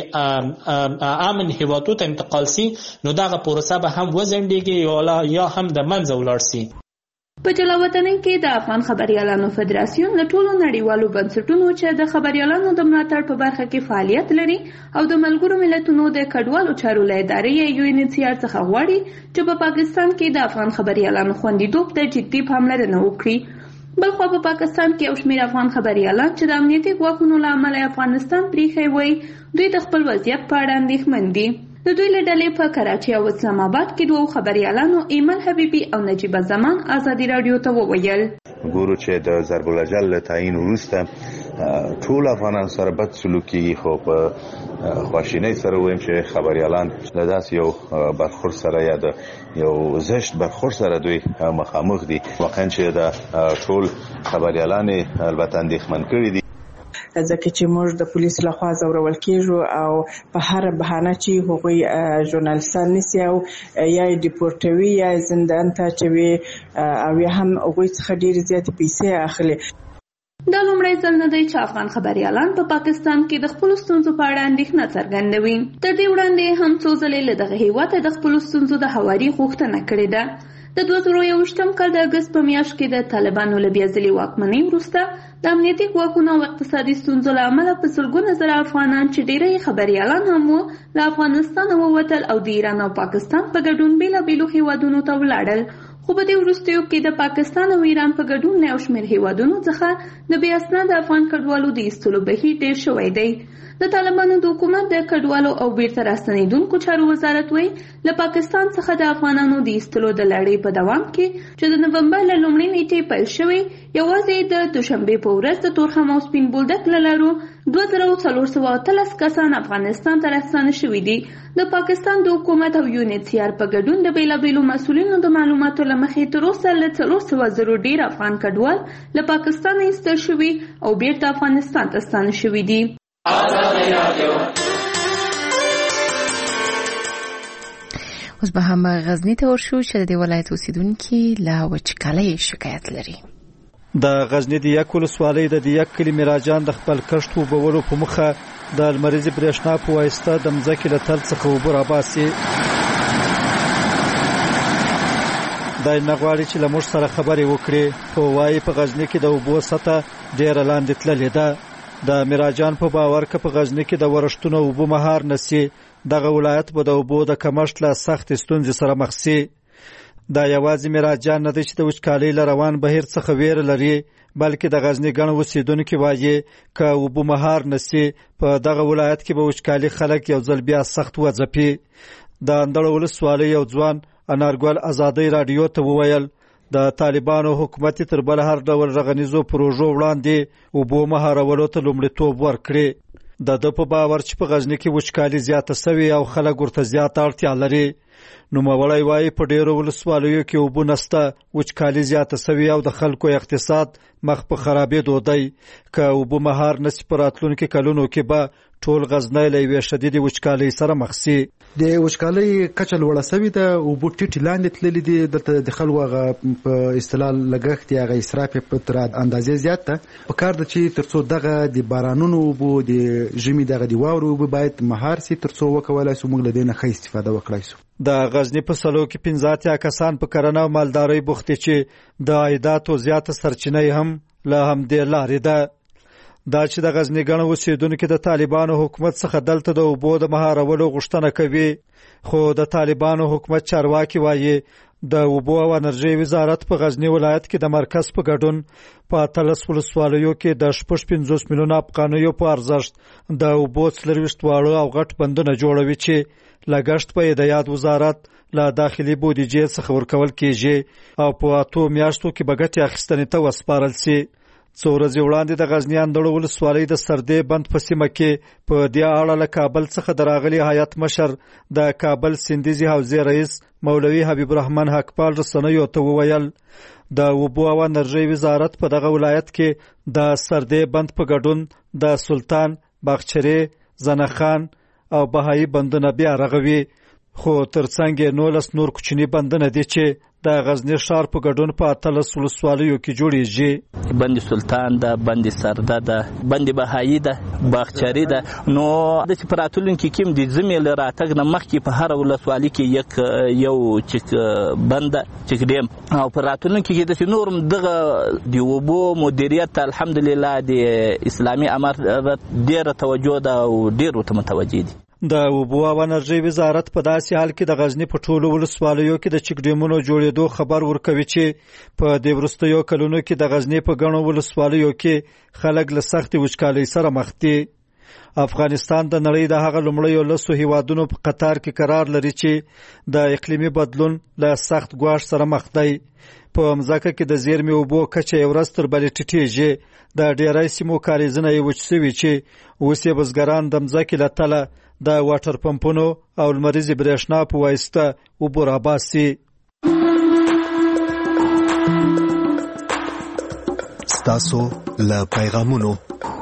Speaker 21: امن هیوادو ته انتقال سي، نو دغه پروسه به هم وځنډېږي یا هم د منځه ولاړ سي.
Speaker 14: په جلاوطنۍ کې د افغان خبریالانو فدراسیون له ټولو نړیوالو بنسټونو چې د خبریالانو د ملاتړ په برخه کې فعالیت لري او د ملګرو ملتونو د کډوالو چارو له ادارې یو ان ایچ سی آر څخه غواړي چې په پاکستان کې د افغان خبریالانو خوندیتوب ته جدي پاملرنه وکړي. بلخوا په پاکستان کې یو شمېر افغان خبریالان چې د امنیتي ګواښونو له امله افغانستان پریښی وایي دوی د خپل وضعیت په اړه اندېښمن دي. د دوی له ډلې په کراچۍ او اسلام آباد کې دوه خبریالانو ایمن حبیبي او نجیب زمان ازادي رادیو ته وویل
Speaker 22: ګورو چې د ضرب الاجل له تعیین وروسته ټول افغانان سره بد سلوک کیږي، خو په خواشینۍ سره وایم چې خبریالان له داسې یو برخورد سره یا د یو زشت برخورد سره دوی مخامخ دي. واقعا چې د ټول خبریالان البته اندېښمن کړي دي،
Speaker 23: ځکه چې موږ د پولیسو لخوا ځورول کیږو او په هر بهانه چې هغوی ژورنالیستان نیسي او یا ډیپورټوي یا زندان ته اچوي او یا هم هغوی څخه ډېرې زیاتې پیسې اخلي.
Speaker 14: دا لومړی ځل نه دی چې افغان خبریالان په پاکستان کې د خپلو ستونزو په اړه اندېښنه څرګندوي. تر دې وړاندې هم څو ځلې له دغه هېواده د خپلو ستونزو د هواري غوښتنه کړې ده. د دوه زره یوویشتم کال د اګست په میاشت کې د طالبانو له بیا ځلې واکمنۍ وروسته د امنیتي ګواښونو او اقتصادي ستونزو له امله په سلګونه زره افغانان چې ډېری خبریالان هم وو له افغانستانه ووتل او د ایران او پاکستان په ګډون بېلابېلو هېوادونو ته ولاړل. خو په دې وروستیو کې د پاکستان او ایران په ګډون له یو شمېر هېوادونو څخه د بې اسناده افغان کډوالو د ایستلو بهیر ډېر شوی دی. د طالبانو د حکومت د کډوالو او بیرته راستنېدونکو چارو وزارت وایي له پاکستان څخه د افغانانو د ایستلو د لړۍ په دوام کې چې د نومبر له لومړۍ نیټې پیل شوی، یوازې د دوشنبې په ورځ د تورخم او سپین بولدک له لارو دوه زره څلور سوه اتلس کسان افغانستان ته راستانه شوي دي. د پاکستان د حکومت او یو ان ایچ سی آر په ګډون د بېلابېلو مسؤلینو د معلوماتو له مخې تر اوسه له څلور سوه زرو ډېر افغان کډوال له پاکستانه ایستل شوي او بیرته افغانستان ته ستانه شوي دي.
Speaker 1: اوس به هم غزنی ته ورشو چې د دې ولایت اوسیدونکي له وچکالۍ شکایت لري.
Speaker 24: د غزنی د یک ولسوالۍ د یک کلي میراجان د خپل کښت وبولو په مخه د لمریزې برېښنا په واسطه د مځکې له تل څخه اوبه راباسي. دا نه غواړي چې له موږ سره خبرې وکړي، خو وایي په غزنی کې د اوبو سطح ډېره لاندې تللې ده. د میراجان په باور که په غزنی کې د ورښتونو اوبه مهار نسی، دغه ولایت به د اوبو د کمښت له سخت ستونزې سره مخ شي. دا یوازې میراجان نه دی چې د وچکالۍ له روان بهیر څخه ویره لري، بلکې د غزنی ګڼ اوسیدونکي وایي که اوبه مهار نسی په دغه ولایت کې به وچکالۍ خلک یو ځل بیا سخت وځپي. د اندړ ولسوالۍ یو ځوان انارګل ازادي رادیو ته وویل د طالبانو حکومت تر بل هر ډول رغنیزو پروژو وړاندې اوبو مهارولو ته لومړیتوب ورکړي. د ده په باور چې په غزنی کې وچکالي زیاته سوي او خلک ورته زیاته اړتیا لري. نوموړی وایي په ډېرو ولسوالیو کې اوبه نشته، وچکالي زیاته سوي او د خلکو اقتصاد مخ په خرابېدو دی. که اوبه مهار نشي په راتلونکي کلونو کې به ټول غزنی له یوې شدیدې وچکالۍ سره مخ شي.
Speaker 3: د وچکالۍ کچه لوړه شوې ده او اوبه ټیټې لاندې تللي دي. دلته د خلکو هغه په اصطلاح لګښت یا هغه اسراف یې په اندازې زیات ده. پکار ده چې تر څو دغه د بارانونو اوبه د ژمي دغه د واورو اوبه باید مهار سي تر څو وکولای شو موږ له دې نه ښه استفاده وکړای شو.
Speaker 24: د غزنی په سلو کې پنځه اتیا کسان په کرنه او مالدارۍ بوخت دي چې د عایداتو زیاته سرچینه هم له همدې لارې ده. دا چې د غزنی ګڼو اوسیدونکو د طالبانو حکومت څخه دلته د اوبو د مهارولو غوښتنه کوي، خو د طالبانو حکومت چارواکي وایي د اوبو او انرژۍ وزارت په غزنی ولایت کې د مرکز په ګډون په اتلس ولسوالیو کې د شپږ پنځوس میلیونه افغانیو په ارزښت د اوبو څلرویشت واړه او غټ بندونه جوړوي چې لګښت په د یاد وزارت له داخلي بودیجې څخه ورکول کېږي او په اتو میاشتو کې به ګټې اخیستنې ته وسپارل شي. څو ورځې وړاندې د غزنی اندړو ولسوالۍ د سردې بند په سیمه کې په دې اړه له کابل څخه د راغلي هیات مشر د کابل سیندیزي حوزې رئیس مولوي حبیب الرحمن حقپال رسنیو ته وویل د اوبو او انرژۍ وزارت په دغه ولایت کې د سردې بند په ګډون د سلطان، باغچرې، زنخان او بهایی بندونه بیا رغوي، خو ترڅنګ یې نولس نور کوچني بندونه دي چې د غزنی ښار په ګډون په اتلس ولسوالیو کې جوړیږي.
Speaker 7: بند سلطان ده، بند سرده ده، بند بهایی ده، باغچرې ده. نو د چې په راتلونکي کې د زمې له راتګ نه مخکې په هر ولسوالي کې یک یو چک بند چک ډیم او په راتلونکي کې د نورم دغه د اوبو مدیریت الحمدلله د اسلامي امارت ډیره توجه ده او ډیر ورته متوجه دي.
Speaker 24: د اوبو او انرژۍ وزارت په داسې حال کې د غزنی په ټولو ولسوالیو کې د چک ډیمونو جوړېدو خبر ورکوي چې په دې وروستیو کلونو کې د غزنی په ګڼو ولسوالیو کې خلک له سختې وچکالۍ سره مخ دي. افغانستان د نړۍ د هغه لومړیو لسو هیوادونو په قطار کې قرار لري چې د اقلیمي بدلون له سخت ګواښ سره مخ دی. په مځکه کې د زیرمې اوبو کچه یې ورځ تر بلې ټیټېږي. د ډیری سیمو کاریزونه یې وچ شوي چې اوس یې بزګران د مځکې له تله د واټر پمپونو او لمریزې برېښنا په واسطه اوبه راباسي.
Speaker 13: ستاسو له پیغامونو.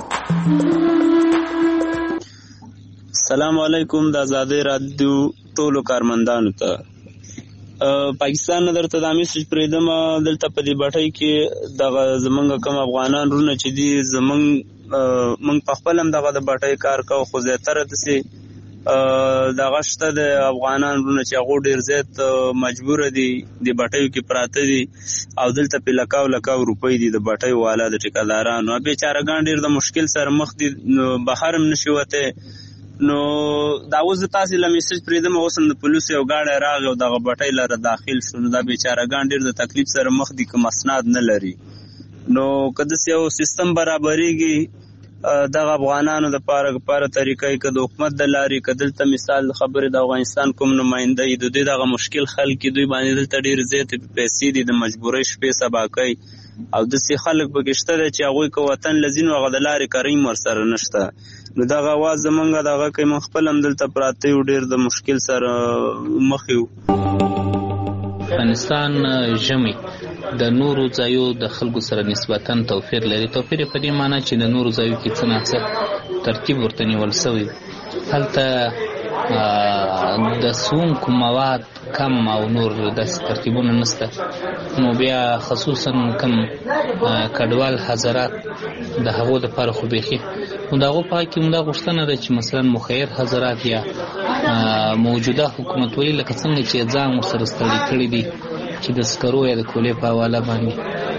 Speaker 9: السلام علیکم د آزادۍ رادیو ټولو کارمندانو ته. پاکستان نه درته د میسج پرېږدم دلته په دې بټۍ کې دغه زمونږ کوم افغانان رونه چې دي زمونږ موږ په خپل هم دغه د بټۍ کار کوو، خو زیاتره داسې دغه شته د افغانان رونه چې هغو ډېر زیات مجبوره دي د بټیو کې پراته دي او دلته پې لکاو لکاو روپۍ دي د بټیو والا د ټیکهدارانو. بېچارهګان ډېر د مشکل سره مخ دي، بهر هم نشي وتی. نو دا اوس د تاسې له میسج پرېږدم اوس هم د پولیسو یو ګاډی راغی او دغه بټۍ لره داخل شو. نو دا بېچارهګان ډېر د تکلیف سره مخ دي که مسناد نه لري. نو که داسې یو سیستم برابرېږي دغه افغانانو د پاره پاره طریقې که د حکومت د لارې که دلته مثال خبرې د افغانستان کوم نماینده یي د دوی دغه مشکل خلک دوی باندې دلته ډېرې زیاتې پیسې دي د مجبورۍ شپې سبا کوي او داسې خلک پکې شته دی چې هغوی که وطن له ځینو هغه د لارې کریم ورسره نشته. نو دغه اواز زمونږ دغه کوي موږ خپل هم دلته پراته یو ډېر د مشکل سره مخ یو.
Speaker 10: افغانستان ژمی د نورو ځایو د خلکو سره نسبتا توپیر لري. توپیر په دې معنی چې د نورو ځایو کې څه ناڅه ترتیب ورته نیول سوی، هلته د ښوونکو مواد کم او نور داسې ترتیبونه نشته. نو بیا خصوصا کم کډوال حضرات د هغو دپاره خو بیخي نو د هغو په حق کې همدا غوښتنه ده چې مثلا مخیر حضرات یا موجوده حکومتولي لکه څنګه چې ځان ورسره ستړي کړي دي چې د سکرو یا د کولې په حواله باندې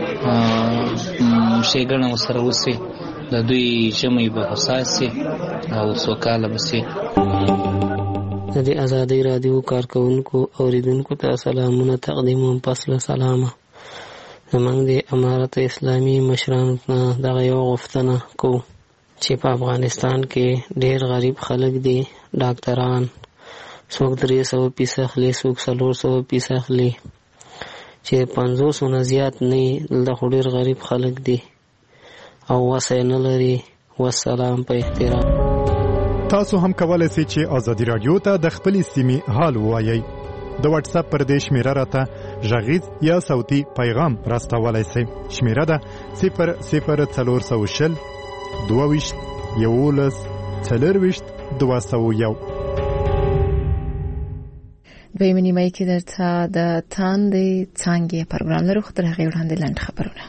Speaker 10: ښېګڼه ورسره وسي، د دوی ژمی به هوسا سي او سوکاله به سي.
Speaker 25: د دې ازادۍ راډیو کارکوونکو اوریدونکو ته سلامونه تقدیموم. پس له سلامه زموږ د امارت اسلامي مشرانو نه دغه یو غوښتنه کوو چې په افغانستان کې ډېر غریب خلک دي، ډاکټران څوک درې سوه پیسه اخلي، څوک څلور سوه پیسه اخلي، چې پنځوسو نه زیات نه یي. دلته خو ډېر غریب خلک دي او وس یې نه لري. والسلام په احترام.
Speaker 11: تاسو هم کولای شئ چې ازادي رادیو ته د خپلې سیمې حال ووایئ. د واتس اپ پر دې شمیره راته غږیز یا صوتي پیغام راستولی شئ. شمیره ده صفر صفر څلور سوه شل دوه ویشت یولس څلرویشت دوه سوه یو.
Speaker 1: دویمه نیمه کې درته د تاندې څانګې پروګرام لرو، خو تر هغې وړاندې لنډ خبرونه.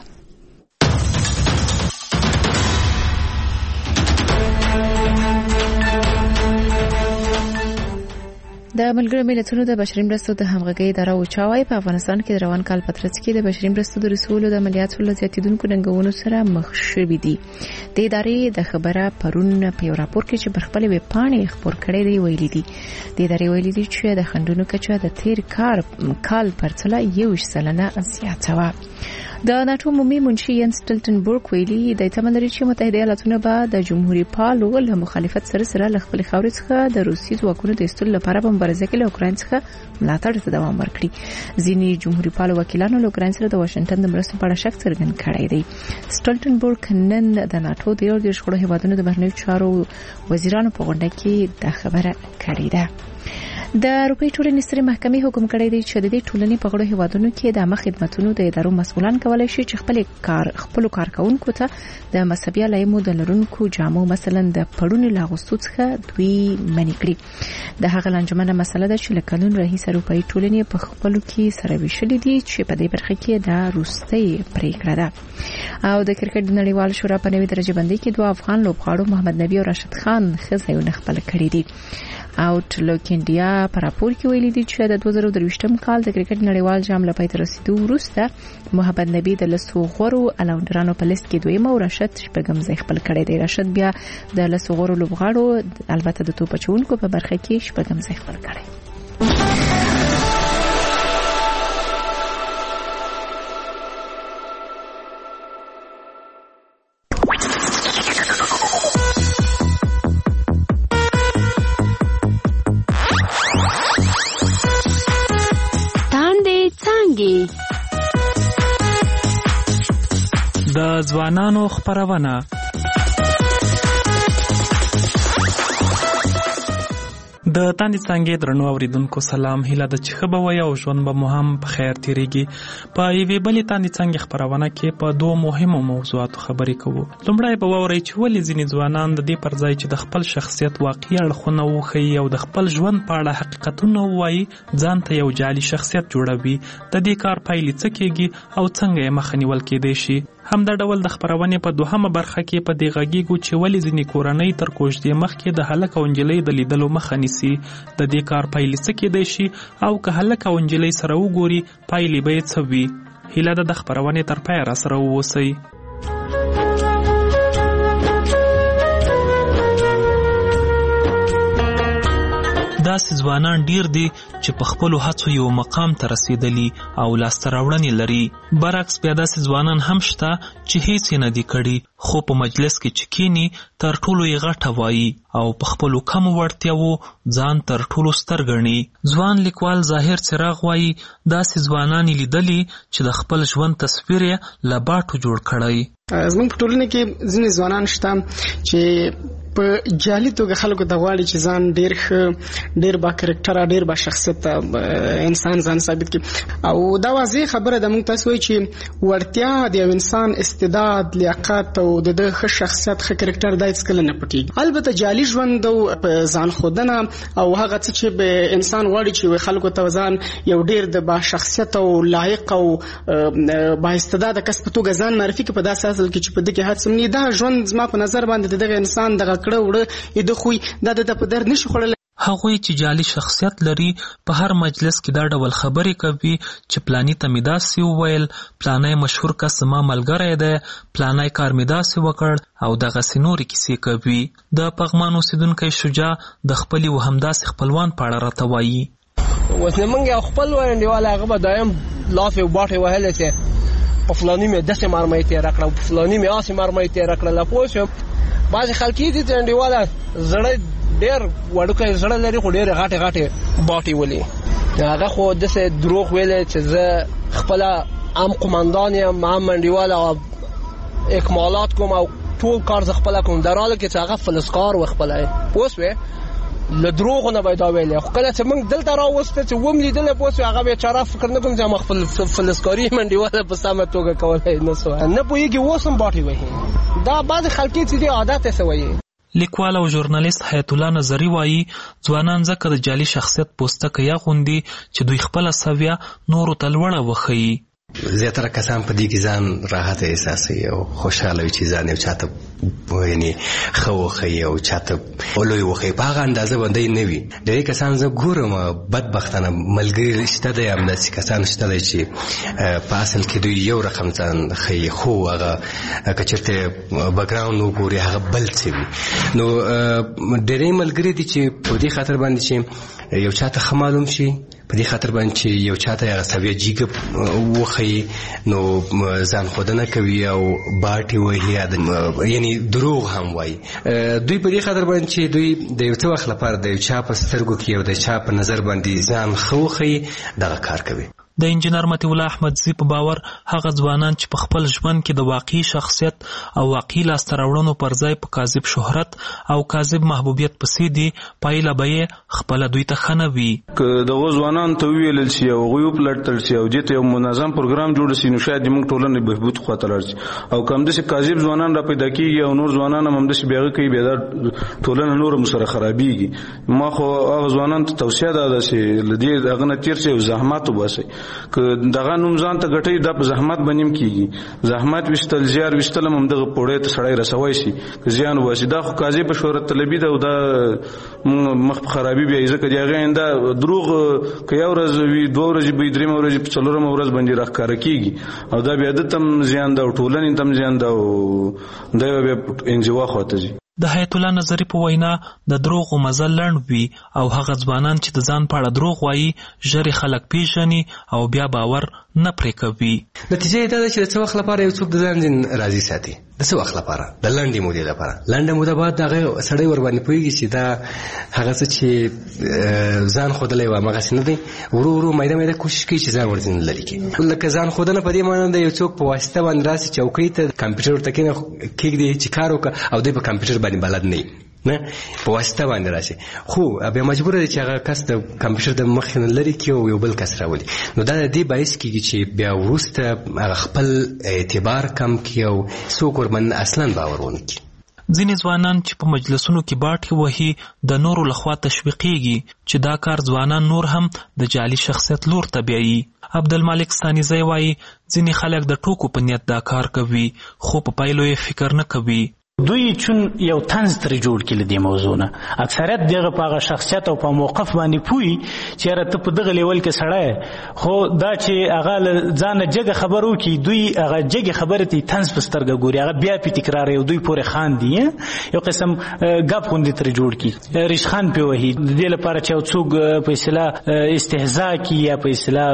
Speaker 1: د ملګرو ملتونو د بشري مرستو د همغږۍ اداره اوچاوای په افغانستان کې د روان کال په ترڅ کې د بشري مرستو د رسولو د عملیاتو له زیاتیدونکو ننګونو سره مخ شوي دي. د ادارې د خبره پرون په یو راپور کې چې پر خپل ویب پاڼې خپور کړی دی ویلي دي د ادارې ویلي دي چې د خنډونو کچه د تیر کار کال پرتله یو سلنه زیاته وه. د ناتو عمومي منشي ینس سټلټنبرګ ویلي د تمه لري چې متحده ایالاتونه به د جمهوریت پالو له مخالفت سره سره له خپل خاورې څخه د روسي ځواکونو د ایستلو لپاره په مبارزه کې له اوکراین څخه ملاتړ ته دوام ورکړي. ځینې جمهوریت پالو وکیلانو له اوکراین سره د واشنگټن د مرستو په اړه شک څرګند کړی دی. سټلټنبرګ نن د ناتو د یو دیرش غړو هیوادونو د بهرنیو چارو وزیرانو په غونډه کې دا خبره کړې ده. د اروپای ټولنې سترې محکمې حکم کړی دی چې د دې ټولنې په غړو هیوادونو کې د عامه خدماتو د ادارو مسؤلان کولای شي چې خپل کار خپل کارکونکو ته د مذهبي علایمو د لرونکو جامو مثلا د پړونې لاغوستو څخه دوی منع کړي. د هغه لنجمنه مسله ده چې لکلون رئیس اروپای ټولنې په خپل کې سره ویشلې دي چې په دې برخه کې د روسي پریکړه ده. او د کرکټ نړیوال شورا په نوې درجه بندي کې دوه افغان لوبغاړو محمد نبی او راشد خان خزایونه خپل کړي دي. آوټلوک انډیا په راپور کې ویلي دي چې د دوه زره درویشتم کال د کرکټ نړیوال جام لپاره تر رسیدو وروسته محمد نبی د لسو غورو الاونډرانو په لیست کې دویم او راشد شپږم ځای خپل کړی دی. راشد بیا د لسو غورو لوبغاړو البته د توپ اچونکو په برخه کې شپږم ځای خپل کړی.
Speaker 8: د ځوانانو خبرونه د تاندې څنګه درنو اوریدونکو سلام، هیله ده چې خبر وي او ژوند به مو هم په خیر تیریږي. په یوې بلې تاندې څنګه خبرونه کې په دوه مهمو موضوعاتو خبرې کوو. لومړی به ووري چې ولې ځینې ځوانان د دې پر ځای چې د خپل شخصیت واقعي اړخونه وښيي او د خپل ژوند په اړه حقیقتونه وایي ځان ته یو جعلي شخصیت جوړوي. د دې کار پایلې څه کېږي او څنګه یې مخه نیول کېدای شي. همدا ډول د خبرونې په دوهمه برخه کې په دې غږیږو چې ولې ځینې کورنۍ تر کوژدې مخکې د هلک او نجلۍ د لیدلو مخه نیسي. د دې کار پایلې څه کېدای شي او که هلک او نجلۍ سره وګوري پایلې به یې څه وي. هیله ده د خبرونې تر پایه راسره واوسئ. داسې ځوانان ډیر دي چې په خپلو هڅو یو مقام ته رسیدلی او لاسته راوړنې لري. برعکس بیا داسې ځوانان هم شته چې هیڅ یې نه دي کړي خو په مجلس کې چې کینی تر ټولو یې غټه وایي او په خپلو کمو وړتیاوو ځان تر ټولو ستر ګڼي. ځوان لیکوال ظاهر څراغ وایي داسې ځوانان لیدلي چې د خپل ژوند تصویر یې له باټو جوړ کړی.
Speaker 2: زموږ په ټولنه کې ځینې ځوانان شته چې په جالي توګه خلکو ته غواړي چې ځان ډیر ښه ډیر با کرکټر ډیر با شخصیت انسان ځان ثابت کړي. او دا واضح خبره ده موږ تاسو وایي چې ورتیا د یو انسان استعداد لیاقت او د ښه شخصیت ښه کرکټر دای څه کله نه پټي. البته جالي ژوند او ځان خودنه او هغه څه چې به انسان غواړي چې خلکو ته ځان یو ډیر د با شخصیت او لایق او با استعداد کس په توګه ځان معرفي کړي په داسې اصل کې چې په دغه هڅه نه دا ژوند زما په نظر باندې دغه انسان دغه کړه وړه د خوې د د په در نشي خړل.
Speaker 8: هغوی چې جعلي شخصیت لري په هر مجلس کې دا ډول خبرې کوي چې پلانی ته مې داسې وویل، پلانی مشهور کس زما ملګری دی، پلانی کار مې داسې وکړ او دغسې نورې کیسې کوي. د پغمان اوسېدونکی شجاع د خپلې و همداسې خپلوان په اړه راته وایي.
Speaker 5: اوس زمونږ یو خپل انډیوال هغه به دایم لافې او باټې وهلی چې په فلاني مې داسې مرمۍ تېره کړه، په فلاني مې هسې مرمۍ تېره کړله. پوه شوم بعضې خلک یې دي چې انډیواله زړه ډېر وړوکی زړه لري خو ډېرې غټې غټې باټې ولي. هغه خو داسې دروغ ویلی چې زه خپله هم قمندان یم هم انډیواله اکمالات کوم او ټول کار زه خپله کوم، در حاله کې چې هغه فلسکار و خپله. پوه شوې له دروغو نه به دا ویلی. خو کله چې موږ دلته راوسته چې وم لیدلی پوه شوې هغه بیچاره فکر نه کوم چې ما خپل فلسکاري منډیواله په سمه توګه کولی نه سوه نه پوهېږي اوس هم باټې وهي. دا بعضې خلکې چې دي عادت یې څه وایي.
Speaker 8: لیکوال او ژورنالیست حیات الله نظری وایي ځوانان ځکه د جعلي شخصیت پوستکه یاغوندي چې دوی خپله سویه نورو ته لوړه وښیي.
Speaker 6: زیاتره کسان په دې کې ځان راحت احساسوي او خوشحاله وي چې ځان یو چاته یعنې ښه وښیي او چاته لوی وښیي، په هغه اندازه باندې نه وي. ډېری کسان زه ګورم بدبختانه ملګري شته دی، همداسې کسان شته دی چې په اصل کې دوی یو رقم ځان ښیي، خو هغه که چېرته بکګراونډ وګوري هغه بل څه وي. نو ډېری ملګري دي چې په دې خاطر باندې چې یو چاته ښه معلوم شي، په دې خاطر باندې چې یو چاته هغه سویه جیګه وښیي، نو ځان ښودنه کوي او باټې وهي، یعنې دروغ هم وایي. دوی په دې خاطر باندې چې دوی د یو څه وخت لپاره د یو چا په سترګو کې او د چا په نظر باندې ځان ښه وښیي، دغه کار کوي.
Speaker 8: د انجینر مطیع الله احمدزي په باور هغه ځوانان چې په خپل ژوند کې د واقعي شخصیت او واقعي لاسته راوړنو پر ځای په کاذب شهرت او کاذب محبوبیت پسې دي، پایله به یې خپله دوی ته ښه نه وي.
Speaker 12: که دغو ځوانانو ته وویلل شي او هغوی وپلټل شي او دې ته یو منظم پروګرام جوړ شي، نو شاید زموږ ټولنې بهبود خواته لاړ شي. او که همداسې کاذب ځوانان را پیدا کېږي او نور ځوانان هم همداسې بې هغه کوي، بیا دا ټولنه نور هم سره خرابېږي. ما خو هغه ځوانانو ته توصیه دا ده چې له دې هغه نه تېر شي او زحمت وباسئ. که دغه نوم ځان ته ګټئ، دا په زحمت باندې هم کېږي. زحمت ویشتل، زیار ویشتل هم همدغه پوړۍ ته سړی رسوی شي که زیان وباسي. دا خو قاضي په شهرت طلبي ده او دا مخ په خرابي بیا ځکه د هغې آینده دروغ که یو ورځ وي، دوه ورځې به وي، درېیمه ورځ په څلورمه ورځ باندې راښکاره کېږي او دا بیا ده ته هم زیان ده او ټولنې ته هم زیان ده او دا یو بیا انزوا خواته ځي.
Speaker 8: د حیات الله نظري په وینا د دروغو مزل لنډ وي او هغه ځوانان چې د ځان په اړه دروغ وایي ژر خلک پیژني او بیا باور نه پرې کوي.
Speaker 6: نتیجه یې دا ده چې د څه وخت لپاره یو څوک د ځان ځین راضي ساتي، د څه وخت لپاره، د لنډې مودې لپاره. لنډه موده بعد هغه سړی ورباندې پوهېږي چې دا هغه څه چې ځان ښودلی و همغسې نه دی، ورو ورو میده میده کوشش کوي چې ځان ورځینې لرې کړي. لکه ځان ښودنه په دې معنی ده یو څوک په واسطه باندې راسي چوکۍ ته کمپیوټر ورته کېږدي چې کار وکړه او دوی په کمپیوټر باندې بلد نه وي، نه په واسطه باندې راشي، خو بیا مجبور دی چې هغه کس د کمپیوټر د مخې نه لرې کړي او یو بل کس راولي. نو دا د دې باعث کېږي چې بیا وروسته هغه خپل اعتبار کم کړي او څوک ورباندې اصلا باور ونه کړي.
Speaker 8: ځینې ځوانان چې په مجلسونو کې باټې وهي د نورو لخوا تشویقېږي چې دا کار ځوانان نور هم د جعلي شخصیت لور ته بیایي. عبدالمالک ستانیزی وایي ځینې خلک د ټوکو په نیت دا کار کوي خو په پایلو یې فکر نه کوي.
Speaker 21: دوی چون یو طنز ترې جوړ کړي له دې موضوع نه، اکثریت دغه په هغه شخصیت او په موقف باندې پوهي چې یاره ته په دغه لیول کې سړی، خو دا چې هغه له ځانه جګه خبر وکړي، دوی هغه جګې خبرې ته طنز په سترګه ګوري، هغه بیا پې تکراروي او دوی پورې خاندي، یو قسم ګپ غوندې ترې جوړ کړي، ریشخند پې وهي د دې لپاره چې یو څوک په اصطلاح استهزا کړي یا په اصطلاح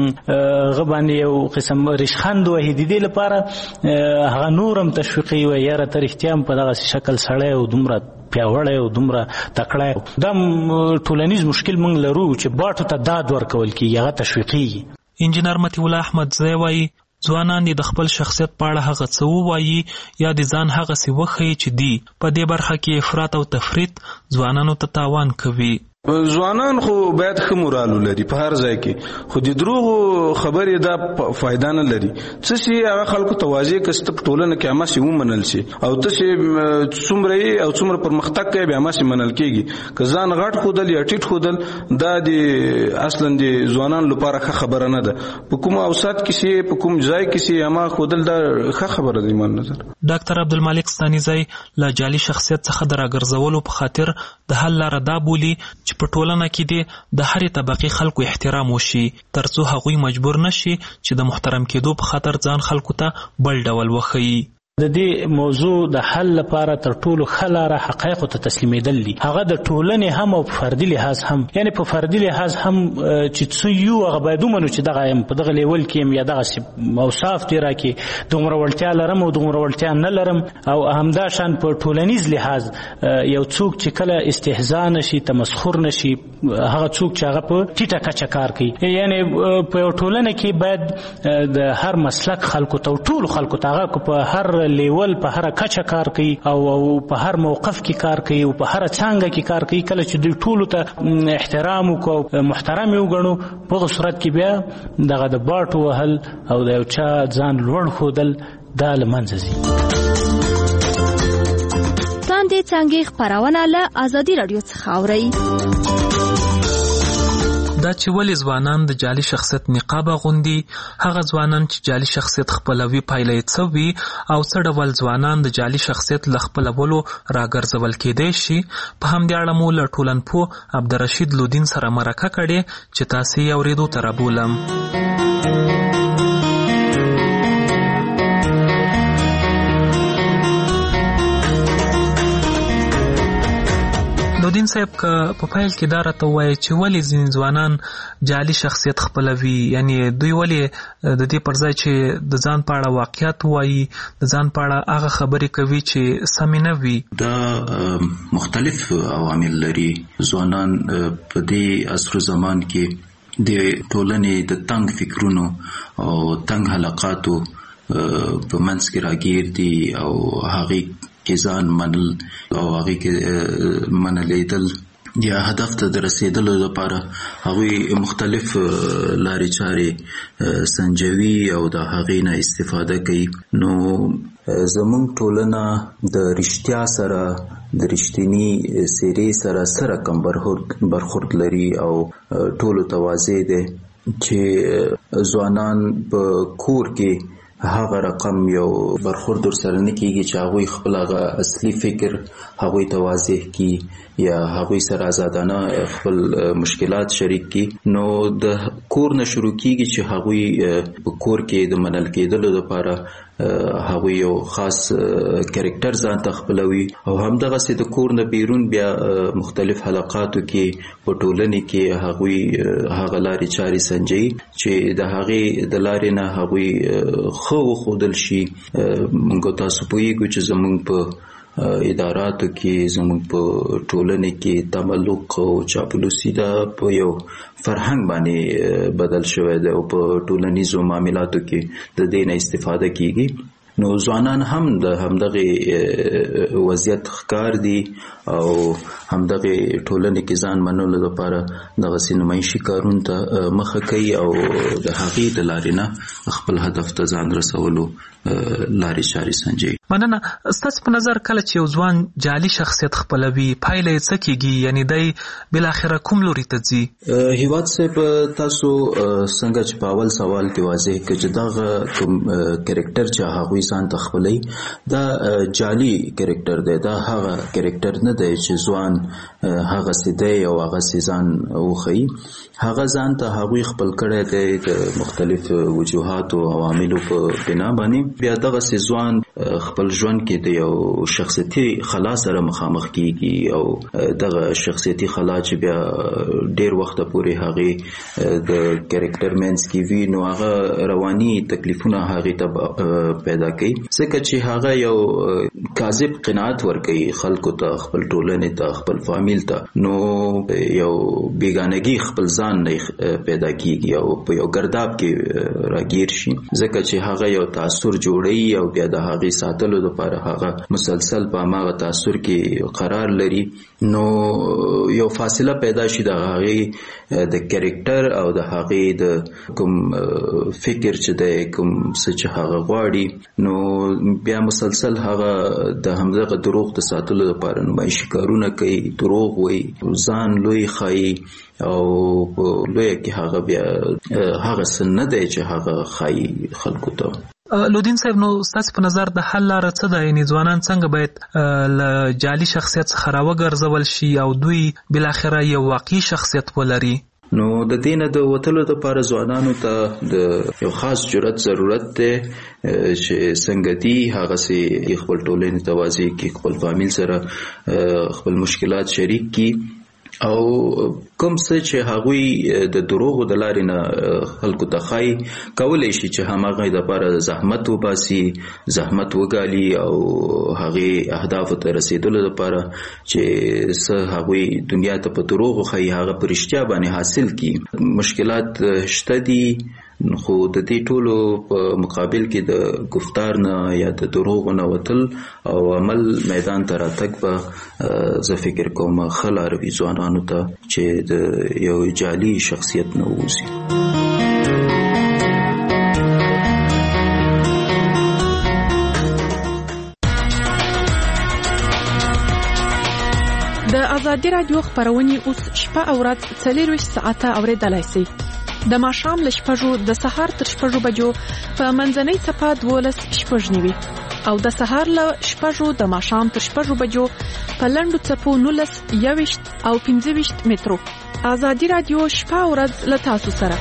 Speaker 21: هغه باندې یو قسم ریشخند وهي، د دې لپاره هغه نور هم تشویقوي وایي یاره ته رښتیا په دغه شکل سړی او دومره پیاوړی او دومره تکړی. دا ټولنیز مشکل موږ لرو چې باټو ته داد ورکول کېږي، هغه تشویقېږي.
Speaker 8: انجینر مطیع الله احمدزی وایي ځوانان د خپل شخصیت په اړه هغه څه ووایي یا د ځان هغسې وښیي چې دی په دې برخه کې افراط او تفریط ځوانانو ته تاوان کوي.
Speaker 12: ځوانان خو باید ښه مورال ولري په هر ځای کې، خو د دروغو خبرې دا فایده نه لري. څه شي هغه خلکو ته واضح کړه چې په ټولنه کې هماسې ومنل شي او ته چې څومره یې او څومره پرمختګ کوې بیا هماسې منل کېږي. که ځان غټ ښودل یا ټیټ ښودل دا د اصلا د ځوانانو لپاره ښه خبره نه ده. په کوم اوسط کې شي، په کوم ځای کې شي، هما ښودل دا ښه خبره ده ایمان نظر.
Speaker 8: ډاکټر عبدالمالک ستانیزی له جعلي شخصیت څخه د راګرځولو په خاطر د حل لاره دا بولي چې په ټولنه کې دې د هرې طبقې خلکو احترام وشي ترڅو هغوی مجبور نشي چې د محترم کېدو په خاطر ځان خلکو ته بل ډول وښیي.
Speaker 21: د دې موضوع د حل لپاره تر ټولو ښه لاره حقایقو ته تسلیمېدل دي، هغه د ټولنې هم او په فردي لحاظ هم، یعنې په فردي لحاظ هم چې څه یو هغه باید ومنو چې دغه یم په دغه لیول کې یم یا دغسې اوصاف دې راکړي دومره وړتیا لرم او دومره وړتیا نه لرم. او همدا شان په ټولنیز لحاظ یو څوک چې کله استهزا نشي، تمسخر نشي، هغه څوک چې هغه په ټیټه کچه کار کوي، یعنې په یو ټولنه کې باید د هر مسلک خلکو ته او ټولو خلکو ته هغه په هر لیول په هر کچه کار کوي او په هر موقف کې کار کوي او په هر څانګه کې کار کوي، کله چې دوی ټولو ته احترام وکړو، محترم یې وګڼو، په هغه صورت کې بیا دغه د باټو وهل او د یو چا ځان لوړ ښودل دا له منځه ځي.
Speaker 14: تاندې
Speaker 4: څانګې خپرونه له ازادي رادیو څخه اورئ.
Speaker 8: دا چې ولې ځوانان د جعلي شخصیت نقاب اغوندي، هغه ځوانان چې جعلي شخصیت خپلوي پایله یې څه وي، او څه ډول ځوانان د جعلي شخصیت له خپلولو راګرځول کېدای شي، په همدې اړه مو له ټولنپوه عبدالرشید لودین سره مرکه کړې چې تاسې یې اورېدو ته رابولم. لودین صاحب که په پیل کې دا راته ووایي چې ولې ځینې ځوانان جعلي شخصیت خپلوي، یعنی دوی ولې د دې پر ځای چې د ځان په اړه واقعیت وایي، د ځان په اړه هغه خبرې کوي چې سمې نه وي؟
Speaker 15: دا مختلف عوامل لري. ځوانان په دې عصر زمان کې د ټولنې د تنګ فکرونو او تنګ حلقاتو په منځ کې راګیر دي او هغې کې ځان منل او هغې کې منلیدل یا هدف ته د رسیدلو لپاره هغوی مختلف لارې چارې سنجوي او د هغې نه استفاده کوي. نو زموږ ټولنه د رښتیا سره د رښتینی څېرې سره سره کم برخورد لري او ټولو ته واضح دی چې ځوانان په کور کې هغه رقم یو برخورد در سره نه کېږي چې هغوی خپل هغه اصلي فکر هغوی ته واضح کړي یا هغوی سره آزادانه خپل مشکلات شریک کړي. نو د کور نه شروع کېږي چې هغوی په کور کې د منل کېدلو لپاره هغوی یو خاص کرکټر ځان ته خپلوي او همدغسې د کور نه بیرون بیا مختلف حلقاتو کې په ټولنې کې هغوی هغه لارې چارې سنجوي چې د هغې د لارې نه هغوی ښه وښودل شي. موږ تاسو پوهیږو چې زموږ په اداراتو کې زموږ په ټولنې کې تملق او چاپلوسي دا په یو فرهنګ باندې بدل شوی دی او په ټولنیزو معاملاتو کې د دې نه استفاده کیږي. نو ځوانان هم د همدغه وضعیت ښکار دي او همدغه ټولنې کې ځان منلو لپاره دغه سینمایشي کارونو ته مخه کوي او د هغې د لارې نه خپل هدف ته ځان رسولو لارې چارې سنجوي.
Speaker 8: مننه. ستاسو په نظر کله چې یو ځوان جعلي شخصیت خپلوي پایله یې څه کېږي، یعنی دی بالاخره کوم لوري ته ځي؟
Speaker 15: هیواد صاحب تاسو څنګه چې په اول سوال کې واضح کړه چې دغه کوم کرکټر چې هغوی ځان ته خپلوي دا جعلي کرکټر دی، دا هغه کرکټر نه دی چې ځوان هغسې دی او هغسې ځان وښیي. هغه ځان ته هغوی خپل کړی دی د مختلف وجوهاتو او عواملو په بنا باندې. بیا دغسې ځوان خپل ژوند کې د یو شخصیتي خلا سره مخامخ کیږي او دغه شخصیتي خلا چې بیا ډیر وخت پورې هغې د کرکټر منځ کې وي نو هغه رواني تکلیفونه هغې ته پیدا کوي، ځکه چې هغه یو کاذب قناعت ورکوي خلکو ته، خپل ټولنې ته، خپل فامیل ته. نو یو بیګانګي خپل ځان نه پیدا کیږي او په یو ګرداب کې راګیر شي، ځکه چې هغه یو تاثر جوړوي او بیا د هغې ساتلو لپاره هغه مسلسل په هماغه تاثر کې قرار لري. نو یو فاصله پیدا شي د هغې د کرکټر او د هغې د کوم فکر چې دی، کوم څه چې هغه غواړي، نو بیا مسلسل هغه د همدغه دروغ د ساتلو لپاره نمایشي کارونه کوي، دروغ وایي، ځان لوی ښایي او په لویه کې هغه بیا هغه څه نه دی چې هغه ښایي خلکو ته.
Speaker 8: لودین صاحب، نو ستاسو په نظر د حل لاره څه ده؟ یعنې ځوانان څنګه باید له جعلي شخصیت څخه راوګرځول شي او دوی بالاخره یو واقعي شخصیت ولري؟
Speaker 15: نو د دې نه د وتلو لپاره ځوانانو ته د یو خاص جرأت ضرورت دی چې څنګه دي هغسې خپل ټولنې ته واضح کړي، خپل فامیل سره خپل مشکلات شریک کړي او کوم څه چې هغوی د دروغو د لارې نه خلکو ته ښایي کولی شي چې هماغه دپاره زحمت وباسي، زحمت وګالي او هغې اهدافو ته رسېدلو لپاره چې څه هغوی دنیا ته په دروغو ښایي هغه په رښتیا باندې حاصل کړي. مشکلات شته دي، خو د دې ټولو په مقابل کې د گفتار نه یا د دروغو نه وتل او عمل میدان ته راتګ به زه فکر کوم ښه لاره وي ځوانانو ته چې د یو جعلي شخصیت نه ووځي.
Speaker 16: ازادي رادیو خبرونه اوس شپه او ورځ څلور ساعته اوریدلای شئ. د ماښام له شپږو د سهار تر شپږو بجو په منځنۍ څپه دولس شپږ نیوي او د سهار له شپږو د ماښام تر شپږو بجو په لنډو څپو نولس یوویشت او پنځه ویشت مترو. ازادي رادیو شپه او ورځ له تاسو سره.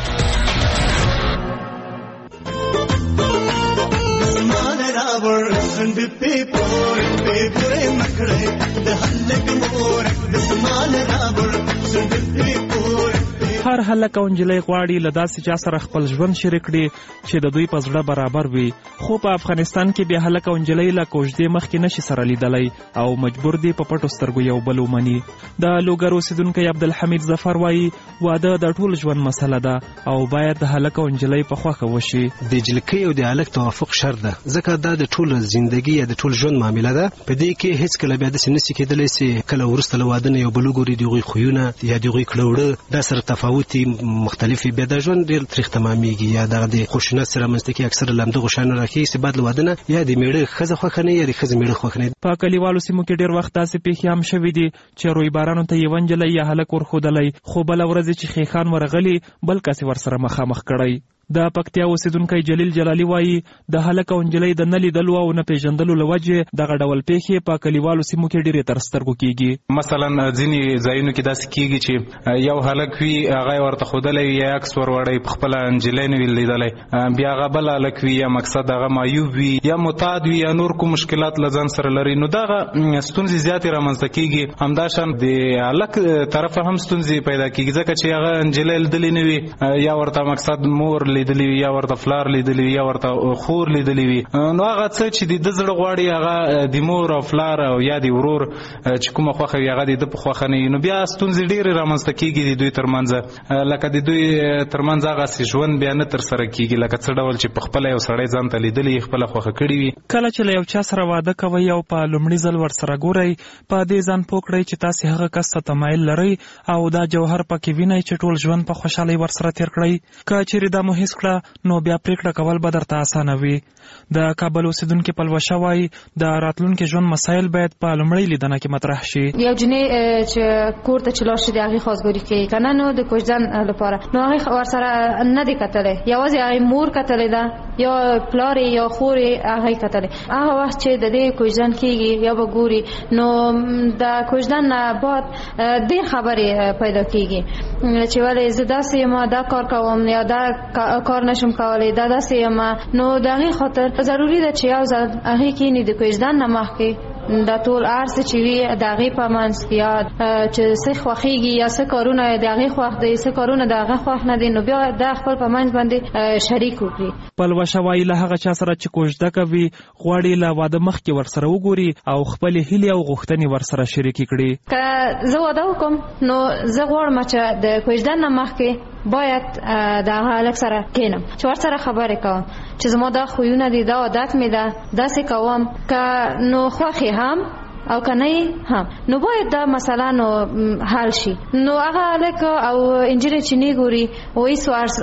Speaker 8: هر هلک او نجلۍ غواړي له داسې چا سره خپل ژوند شریک کړي چې د دوی په زړه برابر وي، خو په افغانستان کې بیا هلک او نجلۍ له کوژدې مخکې نشي سره لیدلی او مجبور دي په پټو سترګو یو بل ومني. د لوګر اوسیدونکی عبدالحمید ظفر وایي واده د ټول ژوند مسله ده او باید د هلک او نجلۍ په خوښه وشي.
Speaker 17: د جلکۍ او د هلک توافق شرط ده، ځکه دا د ټول ژوندګي یا د ټول ژوند معامله ده. په دې کې هیڅ کله بیا داسې نشي کېدلی چې کله وروسته له واده نه یو بل وګوري د هغوی خویونه یا د هغوی کړه وړه دا سره تفاوت مختلفي بیا د ژوند ډېر تریخ تمامېږي یا دغه د خشونت سره رامنځته کېږي. اکثره له همدغو شیانو راښیږي چې بعد له واده نه یا د مېړه ښځه خوښه نه یا د ښځې مېړه خوښ نه.
Speaker 8: په کلیوالو سیمو کې ډېر وخت داسې پیښې هم شوي دي چې رویبارانو ته یوه نجلۍ یا هلک ورښودلی، خو بله ورځ چې خیخان ورغلي بل کس یې ورسره مخامخ کړی. د پکتیا اوسیدونکی جلیل جلالي وایي د هلک او نجلۍ د نه لیدلو او نه پیژندلو له وجې دغه ډول پیښې په کلیوالو سیمو کې ډېرې تر سترګو کېږي.
Speaker 12: مثلا ځینې ځایونو کې داسې کېږي چې یو هلک وي هغه یې ورته ښودلی وي یا عکس ور وړی په خپله نجلۍ نه وي لیدلی، بیا هغه بل هلک وي یا مقصد هغه معیوب وي یا معتاد وي یا نور کوم مشکلات له ځان سره لري، نو دغه ستونزې زیاتې رامنځته کېږي. همداشان د هلک طرفه هم ستونزې پیدا کېږي ځکه چې هغه نجلۍ لیدلې نه وي یا ورته مقصد مور لیدلی وي یا ورته فلار لیدلی وي یا ورته خور لیدلی وي، نو هغه څه چې د زړه غواړي هغه د مور او فلار او یا د ورور چې کومه خوښه وي هغه د ده په خوښه نه وي، نو بیا ستونزې ډېرې رامنځته کېږي د دوی ترمنځ. لکه د دوی ترمنځ هغسې ژوند بیا نه ترسره کېږي لکه څه ډول چې په خپله یو سړی ځان ته لیدلی خپله خوښه کړي وي.
Speaker 8: کله چې له یو چا سره واده کوئ او په لومړي ځل ورسره ګورئ، په دې ځان پوه کړئ چې تاسې هغه کس ته تمایل لرئ او دا جوهر پکې وینئ چې ټول ژوند په خوشحالۍ ورسره تېر کړئ. که چیرې دا مو هېڅ کړه نو بیا پریکړه کول به درته اسانه وي. د کابل اوسیدونکي پلوشه وایي د راتلونکي ژوند مسایل باید په لومړۍ لیدنه کې مطرح شي.
Speaker 18: یو جنې چې کور ته چې لاړ شي د هغې خواستګاري کوي که نه نو د کوژدن لپاره نو هغې ورسره نه دی کتلی، یوازې هغې مور کتلی ده یا پلار یا خور هغې کتلی. هغه وخت چې د دې کوژدن کېږي یا به ګوري نو د کوژدن نه بعد ډېر خبرې پیدا کېږي چې ولې زه داسې یم دا کار کوم یا دا کار نشم کولی دا داسې یم، نو د هغې خاطر ضروري ده چې یو ځل هغې کښېني د کوژدن نه مخکې دا ټول ارز چې وي د هغې په منځ کې یا چې څه خوښېږي یا څه کارونه د هغې خوښ دی څه کارونه د هغه خوښ نه دي، نو بیا دا خپل په منځ باندې شریک وکړي.
Speaker 8: پلوشه وایي له هغه چا سره چې کوژده کوي غواړي له واده مخکې ورسره وګوري او خپلې هیلې او غوښتنې ورسره شریکې کړي.
Speaker 18: که زه واده وکړم نو زه غواړم چې د کوژدن نه مخکې باید د هغه هلک سره کښېنم چې ورسره خبرې کوم چې زما دا خویونه دي دا عادت مې ده داسې کوم، که نو خوښې هم او کنه هم نو باید دا مثلا نو حل شي. نو هغه هلک او انجینر چې نه ګوري وایي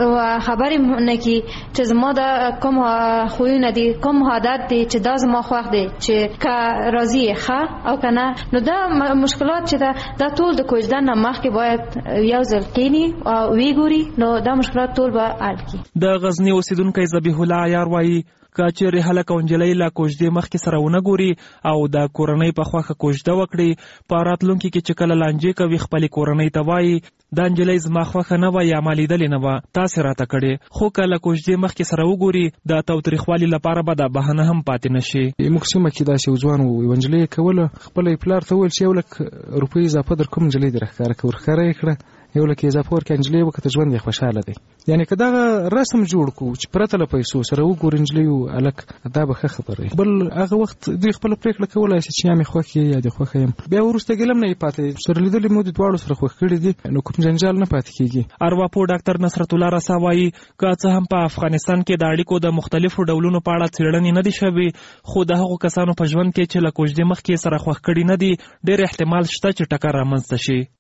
Speaker 18: خبرې نه کوي چې زما دا کوم خویونه دي کوم عادت دي چې دا زما خوښ دی چې که راضي یې ښه او کنه، نو دا مشکلات چې دا دا ټول د کوژدن نه مخکې باید یو ځل کښېني او ویې ګوري نو دا مشکلات ټول به حل کړي.
Speaker 8: د غزني اوسیدونکی ذبیح الله عیار وایي که چیرې هلک او نجلۍ له کوژدې مخکې سره ونه ګوري او د کورنۍ په خوښه کوژده وکړي، په راتلونکي کې چې کله لانجې کوي خپلې کورنۍ ته وایي دا نجلۍ زما خوښه نه وه یا ما لیدلې نه وه تاسې راته کړې، خو که له کوژدې مخکې سره وګوري د تاوتریخوالي لپاره به دا بهانه هم پاتې نه شي.
Speaker 19: موږ سیمه کې داسې یو ځوان و یوه نجلۍ یې کوله، خپله یې پلار ته وویل چې یو لک روپۍ اضافه در کوم نجلۍ دې راښکاره کړه، ورښکاره یې کړه یو لک اضافه ورکړه نجلۍ وکړه ژوند یې خوشحاله دی. یعنې که دغه رسم جوړ کړو چې پرته له پیسو سره وګوري نجلۍ او هلک دا به ښه خبره وي. بل هغه وخت دوی خپله پرېکړه کولی شي چې یا مې خوښ یې یا دې خوښه یم، بیا وروسته ګیله هم نه یې پاتې سره لیدلې مو د دواړو سره خوښ کړي دي نو کوم جنجال نه پاتې کېږي.
Speaker 8: ارواپوه ډاکټر نصرت الله رسا وایي که څه هم په افغانستان کې د اړیکو د مختلفو ډولونو په اړه څېړنې نه دي شوي، خو د هغو کسانو په ژوند کې چې له کوژدې مخکې سره خوښ کړي نه دي ډېر احتمال شته چې ټکر رامنځته شي.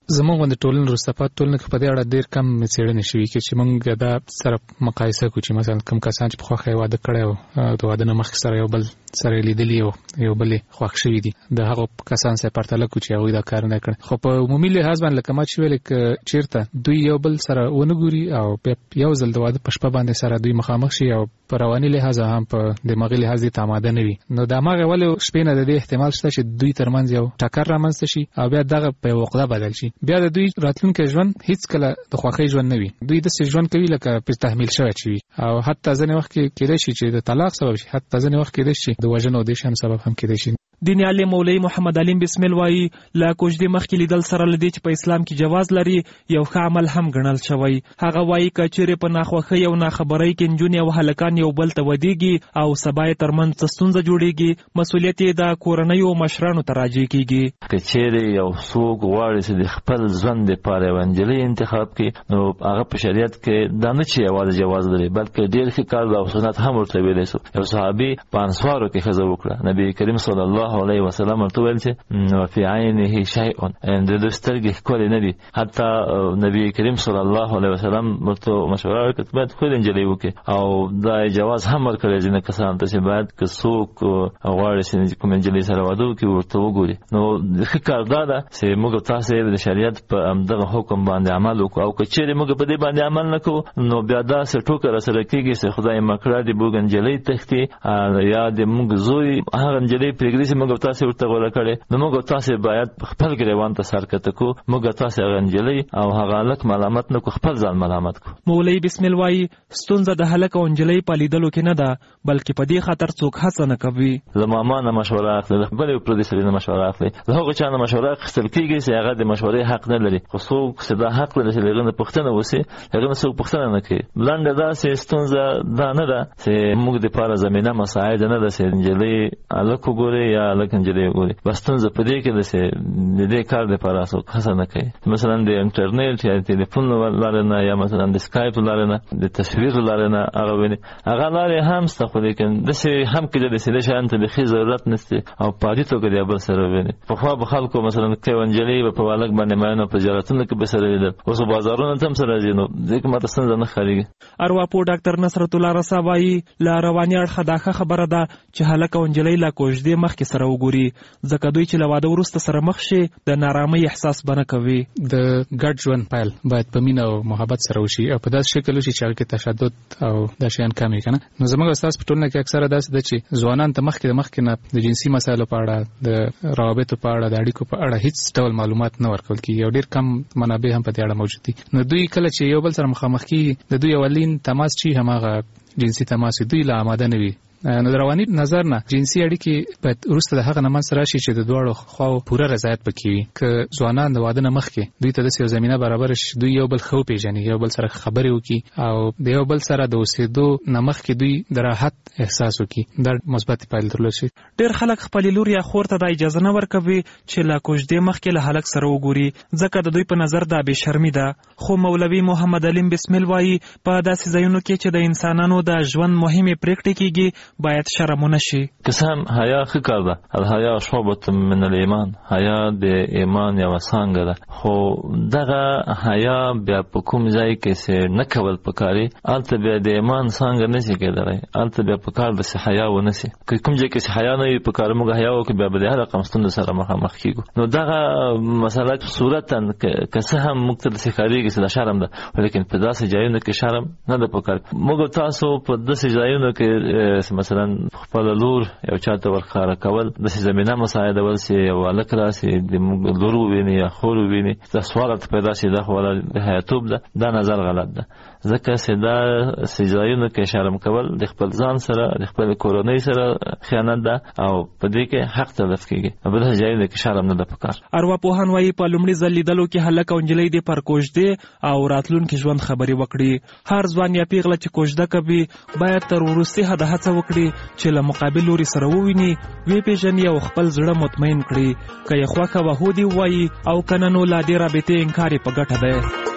Speaker 19: زموږ د ټولنې وروسته پاتې ټولنه کې په دې اړه ډېر کم څېړنې شوي چې موږ دا سره مقایسه کړو چې مثلا کوم کسان چې پخوا ښه واده کړی او د واده نه مخکې سره یو بل سره یې لیدلي او یو بل یې خوښ شوي دي د هغو کسان سره پرتله کړو چې هغوی دا کار نه کړی. خو په عمومي لحاظ باندې لکه ما چې ویلې که چېرته دوی یو بل سره ونه ګوري او بیا یو ځل د واده په شپه باندې سره دوی مخامخ شي او په رواني لحاظ هم په دماغي لحاظ دې ته آماده نه وي، نو د هماغې ولې شپې نه د دې احتمال شته چې دوی ترمنځ یو ټکر رامنځته شي او بیا دغه په یوه عقده بدل شي. بیا د دوی راتلونکی ژوند هیڅکله د خوښۍ ژوند نه وي، دوی داسې ژوند کوي لکه پرې تحمیل شوی چې وي، او حتی ځینې وخت کې کېدای شي چې د طلاق سبب شي، حتی ځینې وخت کېدای شي د وژنې او دې شیانو سبب هم کېدای شي.
Speaker 8: دیني عالم مولوي محمد علیم بسمل وایي له کوژدې مخکې لیدل سره له دې چې په اسلام کې جواز لري یو ښه عمل هم ګڼل شوی. هغه وایي که چیرې په ناخوښۍ او ناخبرۍ کې نجونې او هلکان یو بل ته ودېږي او سبا یې ترمنځ څه ستونزه جوړېږي، مسؤلیت یې د کورنیو مشرانو ته راجع کېږي.
Speaker 3: که چیرې یو څوک غواړي چې د خپل ژوند دپاره یوه نجلۍ انتخاب کړي نو هغه په شریعت کې دا نه چې یوازې جواز لري بلکې ډېر ښه کار او سنت هم ورته ویلی شو. یو صحابي په انصارو کې ښځه وکړه، نبي کریم صلی الله علیه وسلم ورته ویل چې وفي عینه شیء، د ده سترګې ښکلې نه دي. حتی نبي کریم صلی الله علیه وسلم ورته مشوره ورکړه چې باید ښکلې نجلۍ وکړي او دا جواز هم ورکړی ځینې کسانو ته چې باید که څوک غواړي چې کومې نجلۍ سره واده وکړي ورته وګوري. نو ښه کار دا ده چې موږ تاسې د شریعت په همدغه حکم باندې عمل وکړو، او که چیرې موږ په دې باندې عمل نه کوو نو بیا داسې ټوکه راسره کېږي چې خدای مکړه د موږ نجلۍ تښتي یا د موږ زوی هغه نجلۍ پرېږدي چې موږ تاسې ورته غوره کړې، نو موږ تاسې باید خپل ګریوان ته سر کته کړو، موږ تاسې هغه نجلۍ او هغه هلک ملامت نه کړو، خپل ځان ملامت کړو.
Speaker 8: مولوي بسمل وایي ستونزه د هلک او نجلۍ په لیدلو کې نه ده بلکې په دې خاطر څوک هڅه نه کوي.
Speaker 3: له ماما نه مشوره اخلي، له بل یو پردي سړي نه مشوره اخلي، له هغه چا نه مشوره اخیستل کېږي چې هغه د مشورې حق نه لري، خو څوک چې دا حق لري چې له هغه نه پوښتنه وشي هغه نه څوک پوښتنه نه کوي. لنډه داسې ستونزه دا نه ده چې موږ دپاره زمینه مساعده نه ده چې نجلۍ هلک وګوري یا هلک نجلۍ وګوري، بس ستونزه په دې کې ده چې د دې کار دپاره څوک هڅه نه کوي. مثلا د انټرنیټ یا د تلیفون لارې نه یا مثلا د سکایپ لارې نه د تصویر لارې نه هغه ویني، هغه لارې هم شته، خو لیکن داسې هم کېدای چې دې شیانو ته بیخي ضرورت نشته او په عادي توګه د یو بل سره ویني. پخوا به خلکو مثلا که یوه نجلۍ به په هلک باندې مین او په زیارتونو کې به سره لیدل، اوس بازارونو ته هم سره ځي، نو دې کې ماته ستونزه نه ښکارېږي.
Speaker 8: ارواپوه ډاکټر نصرت الله رسا وایي له رواني اړخه دا ښه خبره ده چې هلک او نجلۍ له کوژدې مخکې سره وګوري، ځکه دوی چې له واده وروسته سره مخ شي د نارامۍ احساس به نه کوي.
Speaker 19: د ګډ ژوند پیل باید په مینه او محبت سره وشي او په داسې شکل وشي چې هغه کې تشدد او دا شیان کم وي که نه. نو زموږ استاذ په ټولنه کې اکثره داسې ده چې ځوانان ته مخکې د مخکې نه د جنسي مسایلو په اړه، د روابطو په اړه، د اړیکو په اړه هیڅ ډول معلومات نه ورکول کېږي او ډېر کم منابع هم په دې اړه موجود دي. نو دوی کله چې یو بل سره مخامخ کېږي د دوی اولین تماس چې هماغه جنسي تماس دوی لا آماده نه وي. نو د رواني نظر نه جنسي اړیکې باید وروسته د هغه نه منځته راشي چې د دواړو خواو پوره رضایت پکې وي. که ځوانان د واده نه مخکې دوی ته داسې یو زمینه برابره شي دوی یو بل ښه وپېژني، یو بل سره خبرې وکړي او د یو بل سره د اوسېدو نه مخکې دوی د راحت احساس وکړي، دا مثبتې پایلې درلود شي.
Speaker 8: ډېر خلک خپلې لور یا خور ته دا اجازه نه ورکوي چې له کوژدې مخکې له هلک سره وګوري، ځکه د دوی په نظر دا بې شرمي ده. خو مولوي محمد علیم بسمل وایي په داسې ځایونو کې چې د انسانانو د ژوند مهمې پرېکړې کېږي باید شرم ونه شي.
Speaker 3: که څه هم حیا ښه کار ده، الحیا شعبة من الایمان، حیا د ایمان یوه څانګه ده، خو دغه حیا بیا په کوم ځای کې چې نه کول پکاري هلته بیا د ایمان څانګه نه شي کېدلی، هلته بیا پکار ده چې حیا ونه شي. که کوم ځای کې چې حیا نه وي پکار موږ حیا وکړو بیا به د هر رقم ستونزو سره مخامخ کېږو. نو دغه مسله صورتا که څه هم موږ ته داسې ښکارېږي چې دا شرم ده، ولیکن په داسې ځایونو کې شرم نه ده پکار. موږ تاسو په داسې ځایونو کې مثلا خپل لور یو چاته ورخاره کول داسې زمینه مساعدول چې یو هلک راسي د موږ لور وویني یا خور وویني، دا سوال ورته پیدا شي دا خو د حیاتوب ده، دا نظر غلط ده. ځکه چې دا ځایونو کې شرم کول د خپل ځان سره د خپل کورنۍ سره خیانت ده او په دې کې حق تلف کېږي، په داسې ځایونو کې شرم نه ده پکار.
Speaker 8: ارواپوهان وایي په لومړي ځل لیدلو کې هلک او نجلۍ دې پر کوژدې او راتلونکي ژوند خبرې وکړي. هر ځوان یا پیغله چې کوژده کوي باید تر وروستي حده هڅه وکړي چې له مقابل لوري سره وویني، وی پیژني او خپل زړه مطمئن کړي. که یې خوښه وه هو دې ووایي او که نه نو لا دې رابطې انکار یې په ګټه دی.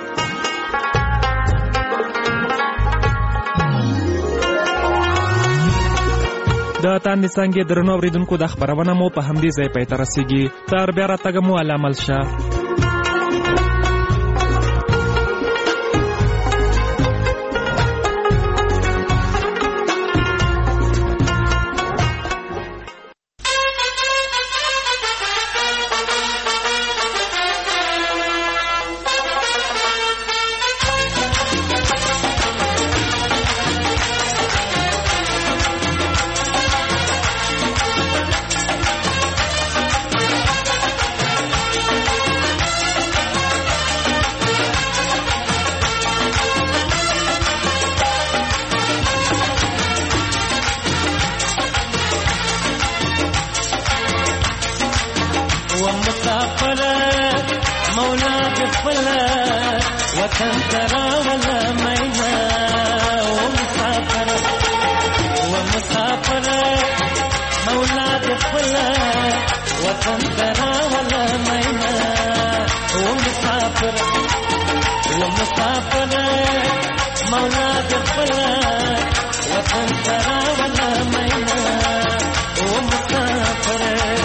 Speaker 8: د تاندې څانګې درنو اورېدونکو د خپرونه مو په همدې ځای پای ته رسېږي. تر بیا راتګه مو الله مل شه.
Speaker 7: مولا دې خپل وطن ترا ولا مینا و مسافر و مسافر مولا دې خپل وطن ترا ولا مینا و مسافر و مسافر مولا دې خپل وطن ترا ولا مینا و مسافر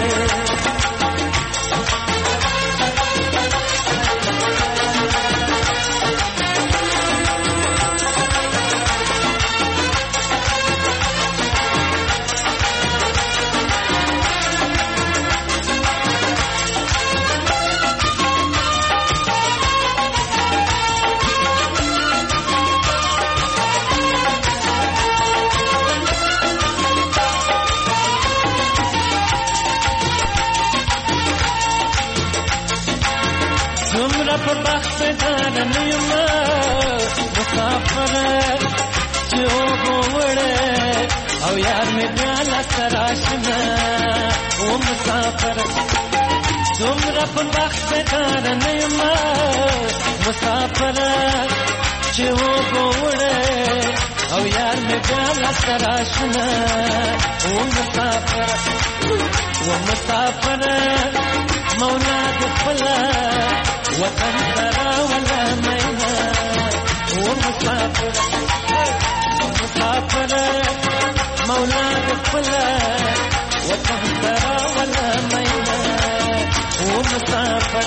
Speaker 7: مسافر جو وړه او یار مې بیا لاسراشنه و مسافر دومره په وخت کار نه یم مسافر جو وړه او یار مې بیا لاسراشنه و مسافر و مسافر مولا دې خپل وطن ترا ولا مینا و مسافر مسافر مولا دې خپل وطن ترا ولا مینا و مسافر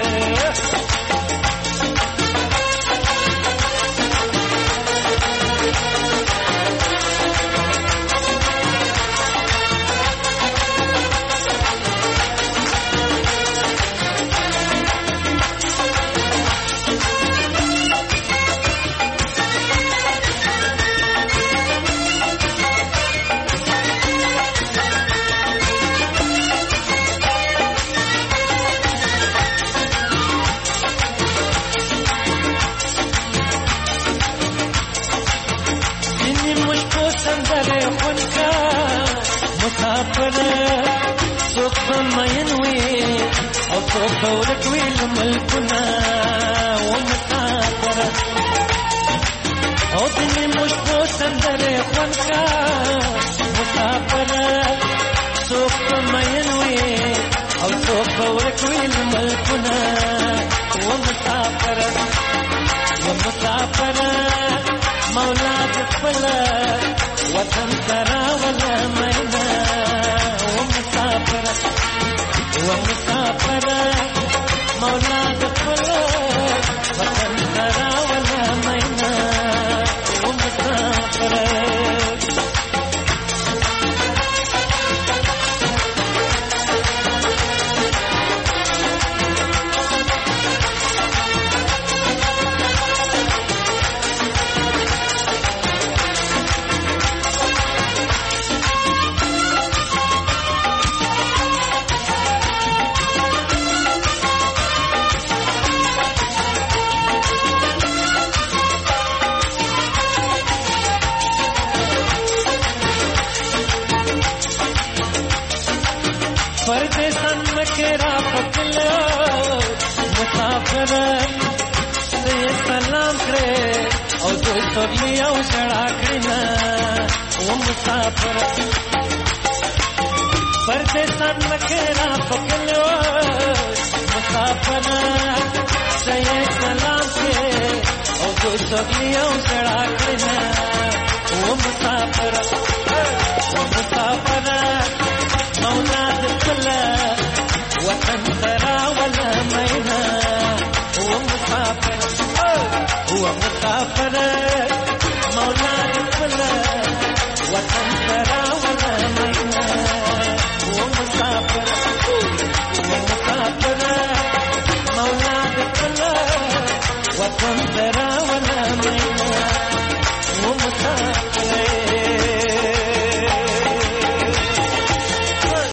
Speaker 7: مسافر څوک مین وي او څوک دولت وي ملکونه و مسافر او دې مشکو سندره خونکا مسافر څوک مین وي او څوک دولت وي ملکونه و مسافر و مسافر مولا دې خپل وطن ترا ولا مینا و مسافر و مسافر مولا دې خپل وطن ترا ولا مینا و مسافر परदेसन मेरा पकलो मुसाफिर से सलाम करे और तो तोलिया उछड़ा करना वो मुसाफिर परदेसन मेरा पकलो मुसाफिर से सलाम करे और तो तोलिया उछड़ा करना वो मुसाफिर वो मुसाफिर مولا دې خپل وطن ترا ولا مینا و مسافر هو